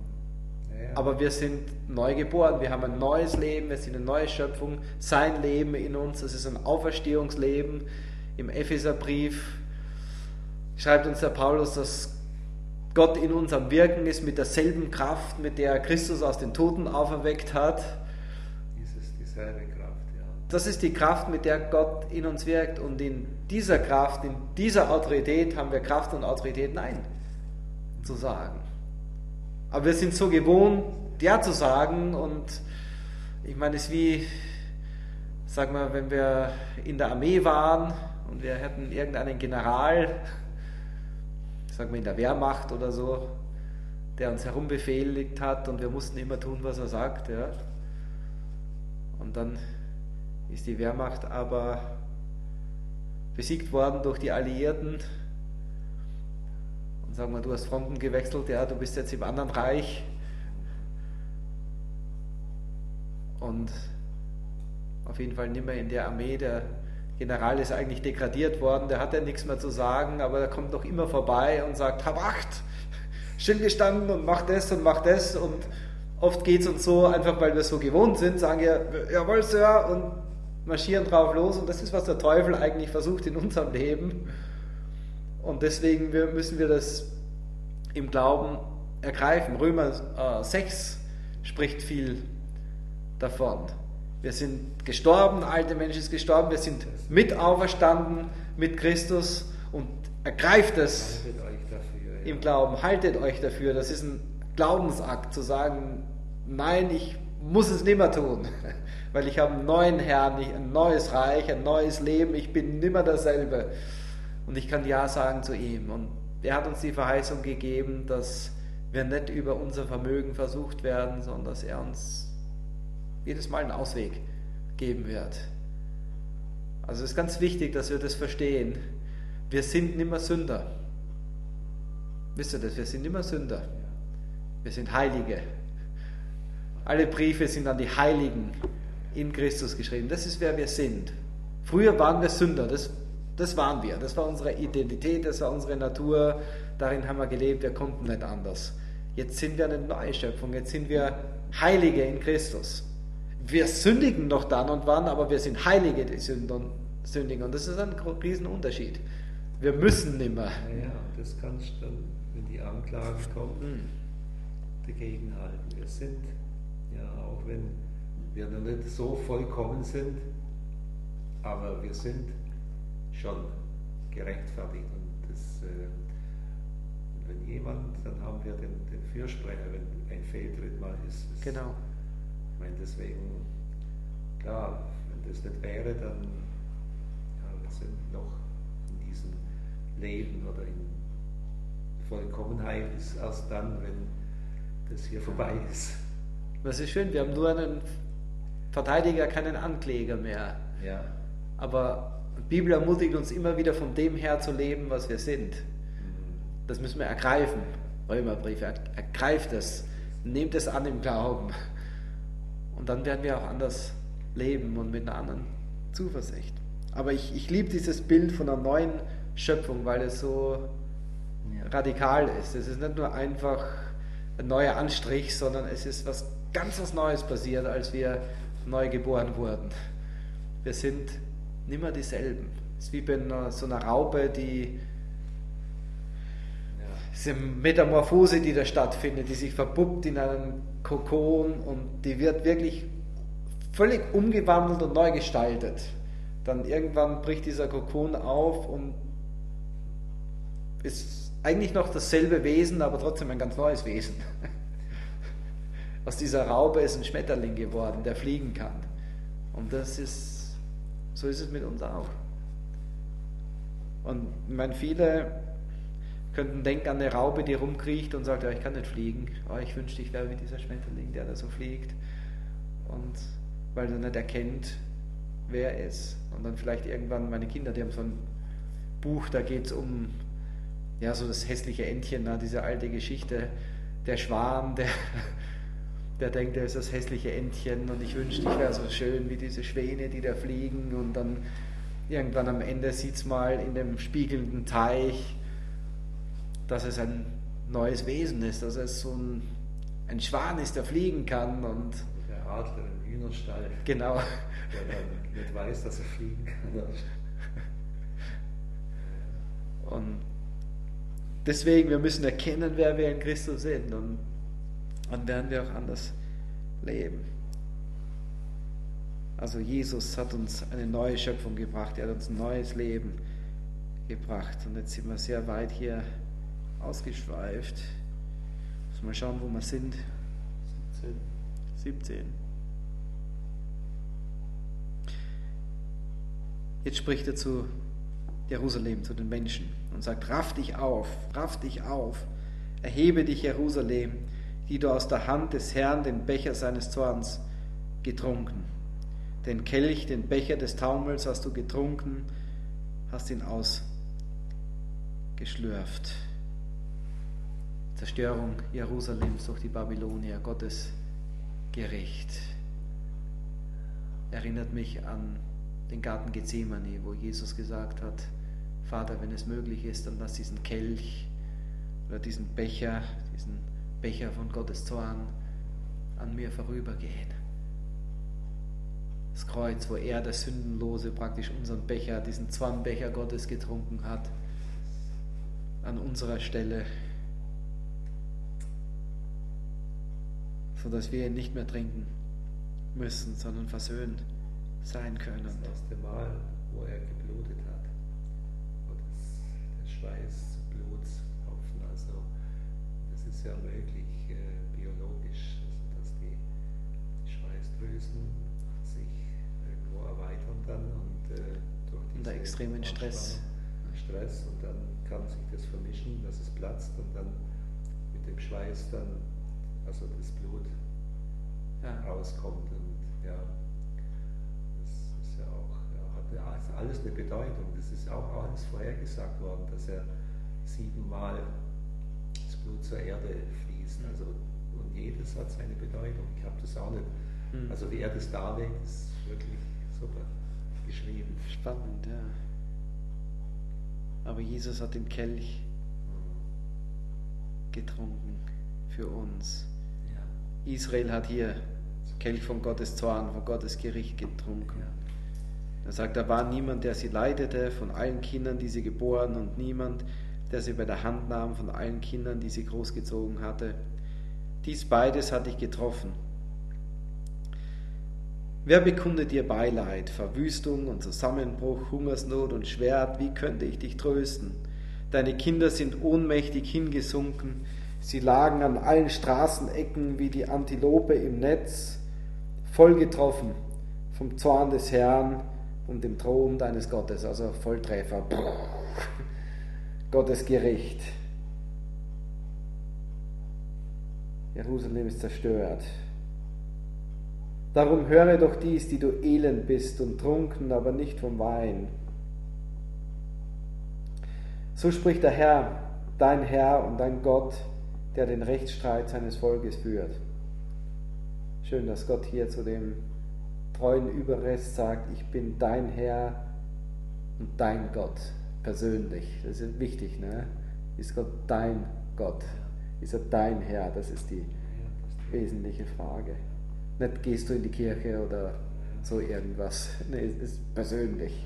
aber wir sind neu geboren, wir haben ein neues Leben, wir sind eine neue Schöpfung, sein Leben in uns, das ist ein Auferstehungsleben. Im Epheserbrief schreibt uns der Paulus, dass Gott in uns am Wirken ist mit derselben Kraft, mit der Christus aus den Toten auferweckt hat. Dieselbe Kraft, ja. Das ist die Kraft, mit der Gott in uns wirkt, und in dieser Kraft, in dieser Autorität haben wir Kraft und Autorität, Nein zu sagen. Aber wir sind so gewohnt, Ja zu sagen, und ich meine, es ist wie, sag mal, wenn wir in der Armee waren und wir hätten irgendeinen General, sagen wir in der Wehrmacht oder so, der uns herumbefehligt hat, und wir mussten immer tun, was er sagt. Ja. Und dann ist die Wehrmacht aber besiegt worden durch die Alliierten. Und sagen wir, du hast Fronten gewechselt, ja, du bist jetzt im anderen Reich. und auf jeden Fall nicht mehr in der Armee. Der General ist eigentlich degradiert worden, der hat ja nichts mehr zu sagen, aber er kommt doch immer vorbei und sagt, hab Acht, stillgestanden und mach das und mach das. Und oft geht es uns so, einfach weil wir so gewohnt sind, sagen wir, jawohl Sir, und marschieren drauf los. Und das ist, was der Teufel eigentlich versucht in unserem Leben. Und deswegen müssen wir das im Glauben ergreifen. Römer 6 spricht viel davon. Wir sind gestorben, der alte Mensch ist gestorben, wir sind mit auferstanden mit Christus und ergreift es im Glauben, haltet euch dafür. Das ist ein Glaubensakt, zu sagen, nein, ich muss es nicht mehr tun, weil ich habe einen neuen Herrn, ein neues Reich, ein neues Leben, ich bin nicht mehr derselbe. Und ich kann Ja sagen zu ihm. Und er hat uns die Verheißung gegeben, dass wir nicht über unser Vermögen versucht werden, sondern dass er uns jedes Mal einen Ausweg geben wird. Also es ist ganz wichtig, dass wir das verstehen. Wir sind nicht mehr Sünder. Wisst ihr das? Wir sind nicht mehr Sünder. Wir sind Heilige. Alle Briefe sind an die Heiligen in Christus geschrieben. Das ist, wer wir sind. Früher waren wir Sünder. Das waren wir. Das war unsere Identität, das war unsere Natur. Darin haben wir gelebt. Wir konnten nicht anders. Jetzt sind wir eine neue Schöpfung. Jetzt sind wir Heilige in Christus. Wir sündigen noch dann und wann, aber wir sind Heilige, die sündigen. Und das ist ein Riesenunterschied. Wir müssen nicht mehr. Ja, das kannst du dann, wenn die Anklagen kommen, dagegenhalten. Wir sind, ja, auch wenn wir noch nicht so vollkommen sind, aber wir sind schon gerechtfertigt. Und das, wenn jemand, dann haben wir den Fürsprecher, wenn ein Fehltritt mal ist. Genau. Ich meine, deswegen, klar, wenn das nicht wäre, dann ja, wir sind noch in diesem Leben oder in Vollkommenheit ist erst dann, wenn das hier vorbei ist. Das ist schön, wir haben nur einen Verteidiger, keinen Ankläger mehr. Ja. Aber die Bibel ermutigt uns immer wieder, von dem her zu leben, was wir sind. Das müssen wir ergreifen. Römerbrief, ergreift es, nehmt es an im Glauben. Und dann werden wir auch anders leben und mit einer anderen Zuversicht. Aber ich liebe dieses Bild von einer neuen Schöpfung, weil es so radikal ist. Es ist nicht nur einfach ein neuer Anstrich, sondern es ist was ganz was Neues passiert, als wir neu geboren wurden. Wir sind nicht mehr dieselben. Es ist wie bei so einer Raupe, diese Metamorphose, die da stattfindet, die sich verpuppt in einen Kokon und die wird wirklich völlig umgewandelt und neu gestaltet. Dann irgendwann bricht dieser Kokon auf und ist eigentlich noch dasselbe Wesen, aber trotzdem ein ganz neues Wesen. Aus dieser Raupe ist ein Schmetterling geworden, der fliegen kann. Und so ist es mit uns auch. Und ich meine, viele könnten denken an eine Raupe, die rumkriecht und sagt, ja, ich kann nicht fliegen. Oh, ich wünschte, ich wäre wie dieser Schmetterling, der da so fliegt. Und weil er nicht erkennt, wer er ist. Und dann vielleicht irgendwann meine Kinder, die haben so ein Buch, da geht es um ja, so das hässliche Entchen, diese alte Geschichte, der Schwan, der denkt, er ist das hässliche Entchen und ich wünschte, ich wäre so schön wie diese Schwäne, die da fliegen, und dann irgendwann am Ende sieht es mal in dem spiegelnden Teich, dass es ein neues Wesen ist, dass es so ein Schwan ist, der fliegen kann. Und der Adler im Hühnerstall, genau, der dann nicht weiß, dass er fliegen kann. Und deswegen, wir müssen erkennen, wer wir in Christus sind, und dann werden wir auch anders leben. Also Jesus hat uns eine neue Schöpfung gebracht, er hat uns ein neues Leben gebracht, und jetzt sind wir sehr weit hier ausgeschweift. Muss mal schauen, wo wir sind. 17. Jetzt spricht er zu Jerusalem, zu den Menschen, und sagt, raff dich auf, erhebe dich, Jerusalem, die du aus der Hand des Herrn den Becher seines Zorns getrunken. Den Kelch, den Becher des Taumels hast du getrunken, hast ihn ausgeschlürft. Zerstörung Jerusalems durch die Babylonier, Gottes Gericht. erinnert mich an den Garten Gethsemane, wo Jesus gesagt hat, Vater, wenn es möglich ist, dann lass diesen Kelch oder diesen Becher von Gottes Zorn an mir vorübergehen. Das Kreuz, wo er, der Sündenlose, praktisch unseren Becher, diesen Zornbecher Gottes getrunken hat, an unserer Stelle, sodass wir ihn nicht mehr trinken müssen, sondern versöhnt sein können. Das erste Mal, wo er geblutet hat, wo der Schweiß zu Blutstropfen, also das ist ja möglich biologisch, also dass die Schweißdrüsen sich irgendwo erweitern dann und durch unter extremen Stress und dann kann sich das vermischen, dass es platzt und dann mit dem Schweiß dann also das Blut rauskommt und ja, das ist ja auch, hat alles eine Bedeutung, das ist auch alles vorhergesagt worden, dass er 7-mal das Blut zur Erde fließt, also und jedes hat seine Bedeutung, ich habe das auch nicht, also wie er das darlegt, ist wirklich super geschrieben. Spannend, ja. Aber Jesus hat den Kelch getrunken für uns. Ja. Israel hat hier Kelch von Gottes Zorn, von Gottes Gericht getrunken. Ja. Er sagt, da war niemand, der sie leitete, von allen Kindern, die sie geboren, und niemand, der sie bei der Hand nahm, von allen Kindern, die sie großgezogen hatte. Dies beides hatte ich getroffen. Wer bekundet dir Beileid, Verwüstung und Zusammenbruch, Hungersnot und Schwert? Wie könnte ich dich trösten? Deine Kinder sind ohnmächtig hingesunken. Sie lagen an allen Straßenecken wie die Antilope im Netz, voll getroffen vom Zorn des Herrn und dem Thron deines Gottes. Also Volltreffer. Gottes Gericht. Jerusalem ist zerstört. Darum höre doch dies, die du elend bist und trunken, aber nicht vom Wein. So spricht der Herr, dein Herr und dein Gott, der den Rechtsstreit seines Volkes führt. Schön, dass Gott hier zu dem treuen Überrest sagt, ich bin dein Herr und dein Gott, persönlich. Das ist wichtig, ne? Ist Gott dein Gott? Ist er dein Herr? Das ist die wesentliche Frage. Nicht gehst du in die Kirche oder so irgendwas. Nee, es ist persönlich.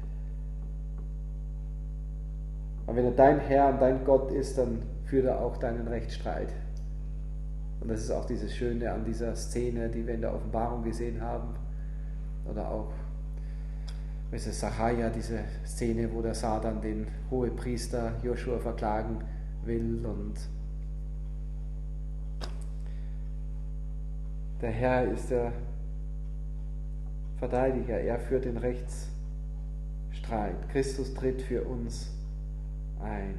Aber wenn er dein Herr und dein Gott ist, dann führt er auch deinen Rechtsstreit. Und das ist auch dieses Schöne an dieser Szene, die wir in der Offenbarung gesehen haben. Oder auch, es ist Sacharja, diese Szene, wo der Satan den Hohepriester Joshua verklagen will und der Herr ist der Verteidiger, er führt den Rechtsstreit. Christus tritt für uns ein.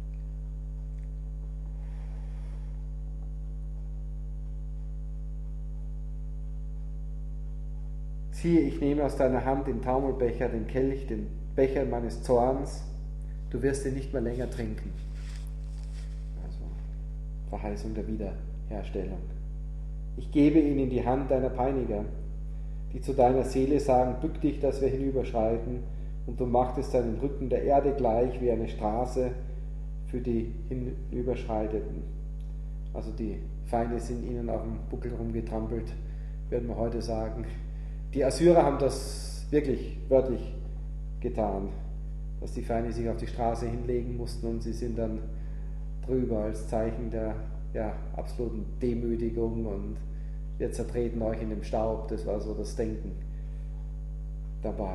Siehe, ich nehme aus deiner Hand den Taumelbecher, den Kelch, den Becher meines Zorns, du wirst ihn nicht mehr länger trinken. Also Verheißung der Wiederherstellung. Ich gebe ihn in die Hand deiner Peiniger, die zu deiner Seele sagen, bück dich, dass wir hinüberschreiten, und du machtest deinen Rücken der Erde gleich wie eine Straße für die Hinüberschreiteten. Also die Feinde sind ihnen auf dem Buckel rumgetrampelt, würden wir heute sagen. Die Assyrer haben das wirklich wörtlich getan, dass die Feinde sich auf die Straße hinlegen mussten und sie sind dann drüber als Zeichen der absoluten Demütigung und wir zertreten euch in dem Staub. Das war so das Denken dabei.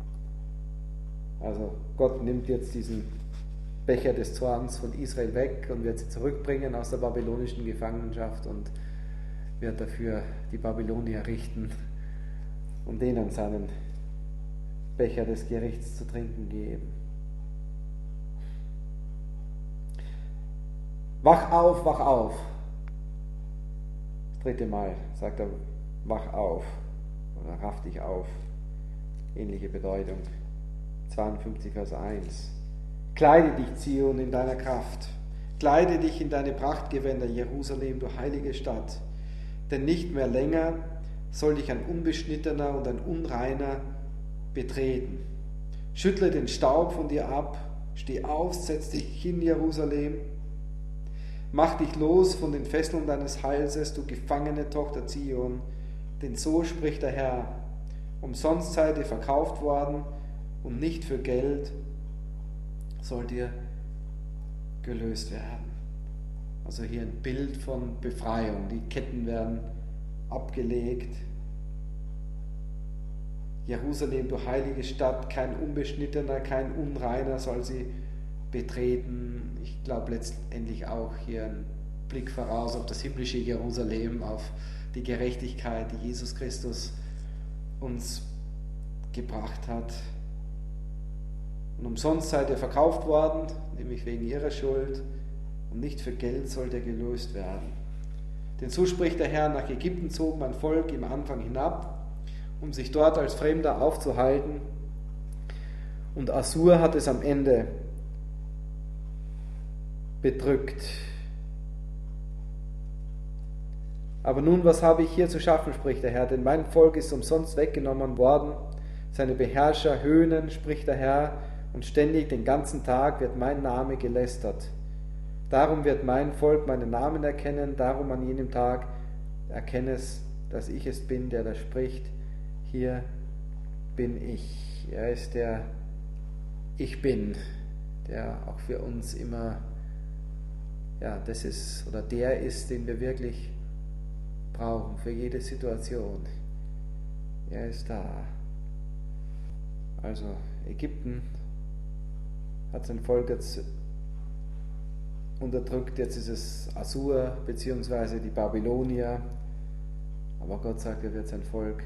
Also Gott nimmt jetzt diesen Becher des Zorns von Israel weg und wird sie zurückbringen aus der babylonischen Gefangenschaft und wird dafür die Babylonier richten und denen seinen Becher des Gerichts zu trinken geben. Wach auf, wach auf. Das 3. Mal sagt er, wach auf oder raff dich auf. Ähnliche Bedeutung. 52 Vers 1. Kleide dich, Zion, in deiner Kraft. Kleide dich in deine Prachtgewänder, Jerusalem, du heilige Stadt. Denn nicht mehr länger soll dich ein Unbeschnittener und ein Unreiner betreten. Schüttle den Staub von dir ab, steh auf, setz dich hin, Jerusalem. Mach dich los von den Fesseln deines Halses, du gefangene Tochter Zion, denn so spricht der Herr: Umsonst seid ihr verkauft worden und nicht für Geld sollt ihr gelöst werden. Also hier ein Bild von Befreiung. Die Ketten werden abgelegt. Jerusalem, du heilige Stadt, kein Unbeschnittener, kein Unreiner soll sie betreten. Ich glaube letztendlich auch hier ein Blick voraus auf das himmlische Jerusalem, auf die Gerechtigkeit, die Jesus Christus uns gebracht hat. Und umsonst seid ihr verkauft worden, nämlich wegen ihrer Schuld, und nicht für Geld sollt ihr gelöst werden. Denn so spricht der Herr: Nach Ägypten zog mein Volk im Anfang hinab, um sich dort als Fremder aufzuhalten, und Assur hat es am Ende bedrückt. Aber nun, was habe ich hier zu schaffen, spricht der Herr, denn mein Volk ist umsonst weggenommen worden, seine Beherrscher höhnen, spricht der Herr, und ständig den ganzen Tag wird mein Name gelästert. Darum wird mein Volk meinen Namen erkennen, darum an jenem Tag erkenne es, dass ich es bin, der da spricht: Hier bin ich. Er ist der Ich Bin, der auch für uns immer, das ist, oder der ist, den wir wirklich brauchen für jede Situation. Er ist da. Also Ägypten hat sein Volk jetzt unterdrückt, jetzt ist es Assur bzw. die Babylonier, aber Gott sagt, er wird sein Volk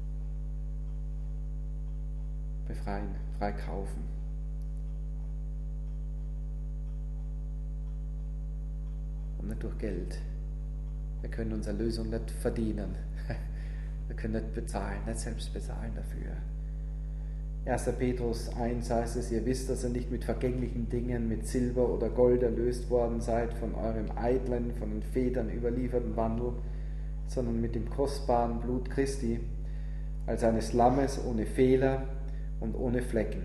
befreien, freikaufen. Und nicht durch Geld. Wir können unsere Erlösung nicht verdienen. Wir können nicht bezahlen, nicht selbst bezahlen dafür. 1. Petrus 1 heißt es: Ihr wisst, dass ihr nicht mit vergänglichen Dingen, mit Silber oder Gold erlöst worden seid von eurem eitlen, von den Vätern überlieferten Wandel, sondern mit dem kostbaren Blut Christi, als eines Lammes ohne Fehler und ohne Flecken.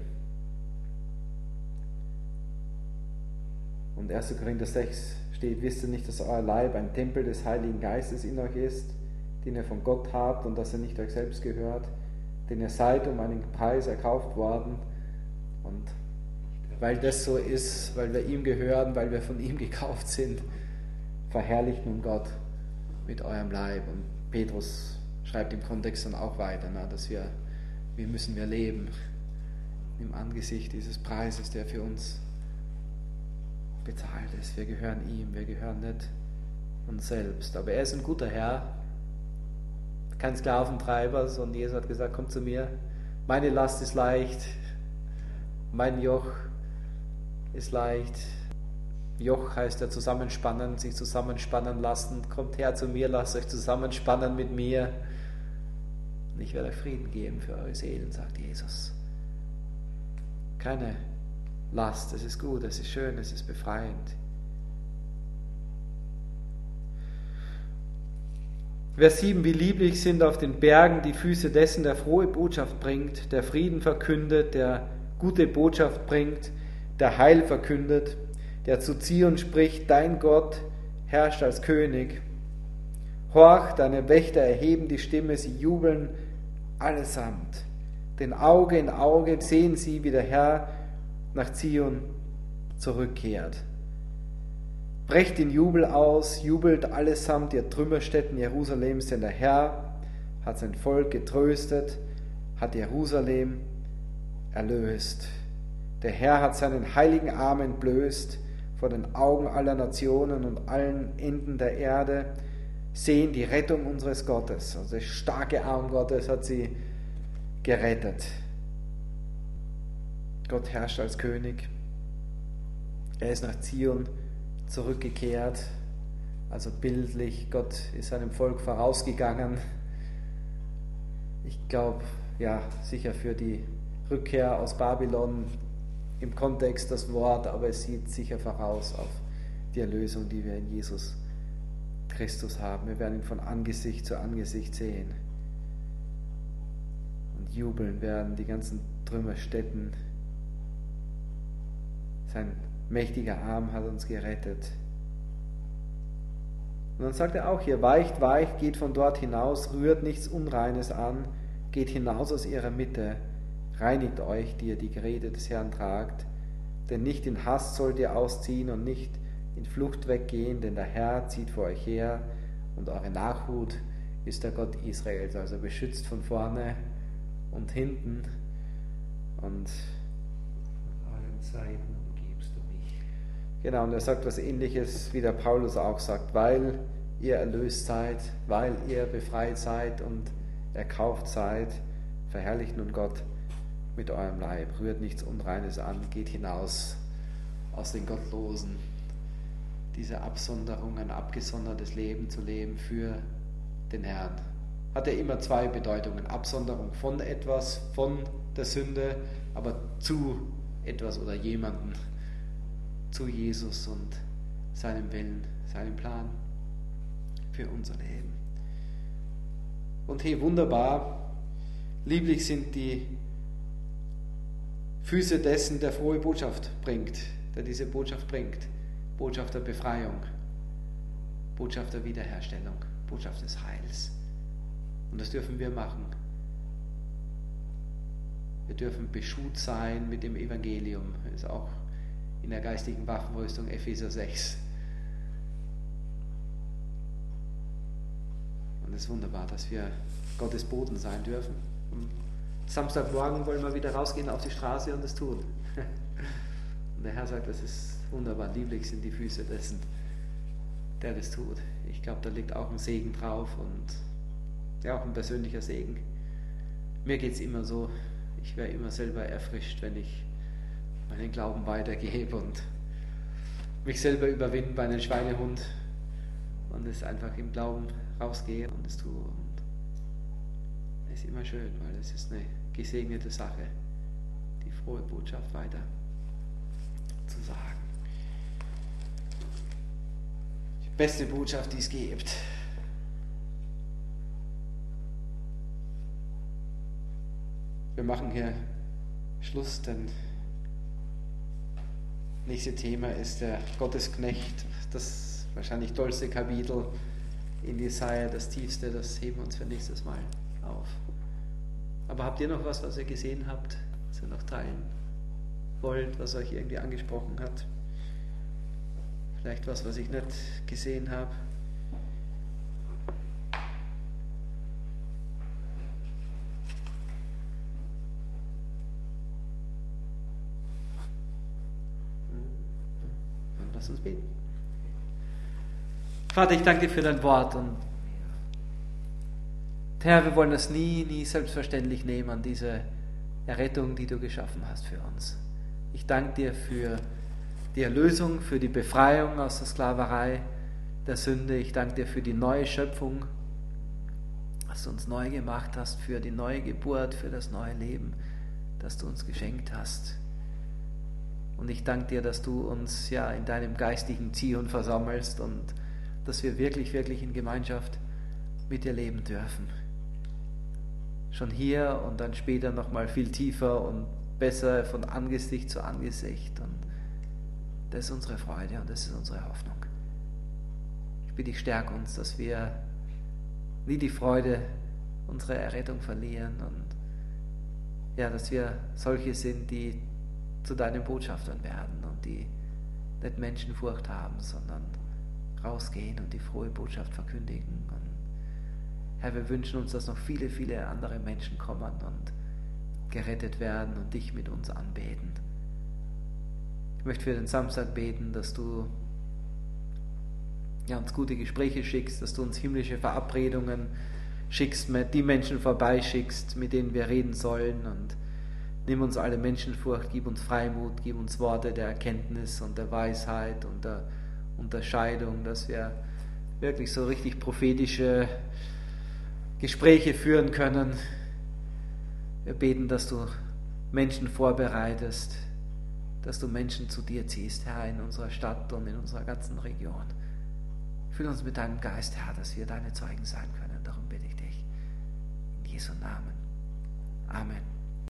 Und 1. Korinther 6 steht: Wisst ihr nicht, dass euer Leib ein Tempel des Heiligen Geistes in euch ist, den ihr von Gott habt, und dass er nicht euch selbst gehört? Denn ihr seid um einen Preis erkauft worden. Und weil das so ist, weil wir ihm gehören, weil wir von ihm gekauft sind, verherrlicht nun Gott mit eurem Leib. Und Petrus schreibt im Kontext dann auch weiter, dass wie müssen wir leben im Angesicht dieses Preises, der für uns bezahlt ist. Wir gehören ihm, wir gehören nicht uns selbst. Aber er ist ein guter Herr, kein Sklaventreiber, sondern Jesus hat gesagt: Kommt zu mir, meine Last ist leicht, mein Joch ist leicht. Joch heißt ja zusammenspannen, sich zusammenspannen lassen. Kommt her zu mir, lasst euch zusammenspannen mit mir. Und ich werde euch Frieden geben für eure Seelen, sagt Jesus. Keine Last, es ist gut, es ist schön, es ist befreiend. Vers 7: Wie lieblich sind auf den Bergen die Füße dessen, der frohe Botschaft bringt, der Frieden verkündet, der gute Botschaft bringt, der Heil verkündet, der zu Zion spricht: Dein Gott herrscht als König. Horch, deine Wächter erheben die Stimme, sie jubeln allesamt. Denn Auge in Auge sehen sie, wie der Herr nach Zion zurückkehrt. Brecht in Jubel aus, jubelt allesamt, ihr Trümmerstätten Jerusalems, denn der Herr hat sein Volk getröstet, hat Jerusalem erlöst. Der Herr hat seinen heiligen Arm entblößt vor den Augen aller Nationen, und allen Enden der Erde sehen die Rettung unseres Gottes. Also der starke Arm Gottes hat sie gerettet. Gott herrscht als König. Er ist nach Zion zurückgekehrt, also bildlich, Gott ist seinem Volk vorausgegangen. Ich glaube, sicher für die Rückkehr aus Babylon im Kontext das Wort, aber es sieht sicher voraus auf die Erlösung, die wir in Jesus Christus haben. Wir werden ihn von Angesicht zu Angesicht sehen. jubeln werden, die ganzen Trümmerstätten. Sein mächtiger Arm hat uns gerettet. Und dann sagt er auch hier, weicht, geht von dort hinaus, rührt nichts Unreines an, geht hinaus aus ihrer Mitte, reinigt euch, die ihr die Geräte des Herrn tragt, denn nicht in Hass sollt ihr ausziehen und nicht in Flucht weggehen, denn der Herr zieht vor euch her und eure Nachhut ist der Gott Israels, also beschützt von vorne und hinten und von allen Seiten umgibst du mich. Genau, und er sagt was Ähnliches, wie der Paulus auch sagt, weil ihr erlöst seid, weil ihr befreit seid und erkauft seid, verherrlicht nun Gott mit eurem Leib, rührt nichts Unreines an, geht hinaus aus den Gottlosen, diese Absonderung, ein abgesondertes Leben zu leben für den Herrn. Hat ja immer zwei Bedeutungen, Absonderung von etwas, von der Sünde, aber zu etwas oder jemanden, zu Jesus und seinem Willen, seinem Plan für unser Leben. Und hey, wunderbar, lieblich sind die Füße dessen, der frohe Botschaft bringt, der diese Botschaft bringt. Botschaft der Befreiung, Botschaft der Wiederherstellung, Botschaft des Heils. Und das dürfen wir machen. Wir dürfen beschut sein mit dem Evangelium. Das ist auch in der geistigen Waffenrüstung Epheser 6. Und es ist wunderbar, dass wir Gottes Boten sein dürfen. Am Samstagmorgen wollen wir wieder rausgehen auf die Straße und es tun. Und der Herr sagt, das ist wunderbar, lieblich sind die Füße dessen, der das tut. Ich glaube, da liegt auch ein Segen drauf und ja, auch ein persönlicher Segen. Mir geht es immer so, ich werde immer selber erfrischt, wenn ich meinen Glauben weitergebe und mich selber überwinde bei einem Schweinehund und es einfach im Glauben rausgehe und es tue. Und es ist immer schön, weil es ist eine gesegnete Sache, die frohe Botschaft weiter zu sagen. Die beste Botschaft, die es gibt. Wir machen hier Schluss, denn das nächste Thema ist der Gottesknecht, das wahrscheinlich tollste Kapitel in Jesaja, das tiefste, das heben wir uns für nächstes Mal auf. Aber habt ihr noch was ihr gesehen habt, was ihr noch teilen wollt, was euch irgendwie angesprochen hat? Vielleicht was ich nicht gesehen habe? Dann lass uns beten. Vater, ich danke dir für dein Wort und Herr, wir wollen das nie selbstverständlich nehmen, diese Errettung, die du geschaffen hast für uns. Ich danke dir für die Erlösung, für die Befreiung aus der Sklaverei der Sünde. Ich danke dir für die neue Schöpfung, dass du uns neu gemacht hast, für die neue Geburt, für das neue Leben, das du uns geschenkt hast. Und ich danke dir, dass du uns ja in deinem geistigen Zion versammelst und dass wir wirklich in Gemeinschaft mit dir leben dürfen. Schon hier und dann später nochmal viel tiefer und besser von Angesicht zu Angesicht. Und das ist unsere Freude und das ist unsere Hoffnung. Ich bitte dich, stärk uns, dass wir nie die Freude unserer Errettung verlieren und ja, dass wir solche sind, die zu deinen Botschaftern werden und die nicht Menschenfurcht haben, sondern rausgehen und die frohe Botschaft verkündigen. Und Herr, wir wünschen uns, dass noch viele andere Menschen kommen und gerettet werden und dich mit uns anbeten. Ich möchte für den Samstag beten, dass du uns gute Gespräche schickst, dass du uns himmlische Verabredungen schickst, die Menschen vorbeischickst, mit denen wir reden sollen, und nimm uns alle Menschenfurcht, gib uns Freimut, gib uns Worte der Erkenntnis und der Weisheit und der Unterscheidung, dass wir wirklich so richtig prophetische Gespräche führen können. Wir beten, dass du Menschen vorbereitest, dass du Menschen zu dir ziehst, Herr, in unserer Stadt und in unserer ganzen Region. Füll uns mit deinem Geist, Herr, dass wir deine Zeugen sein können. Darum bitte ich dich. In Jesu Namen. Amen.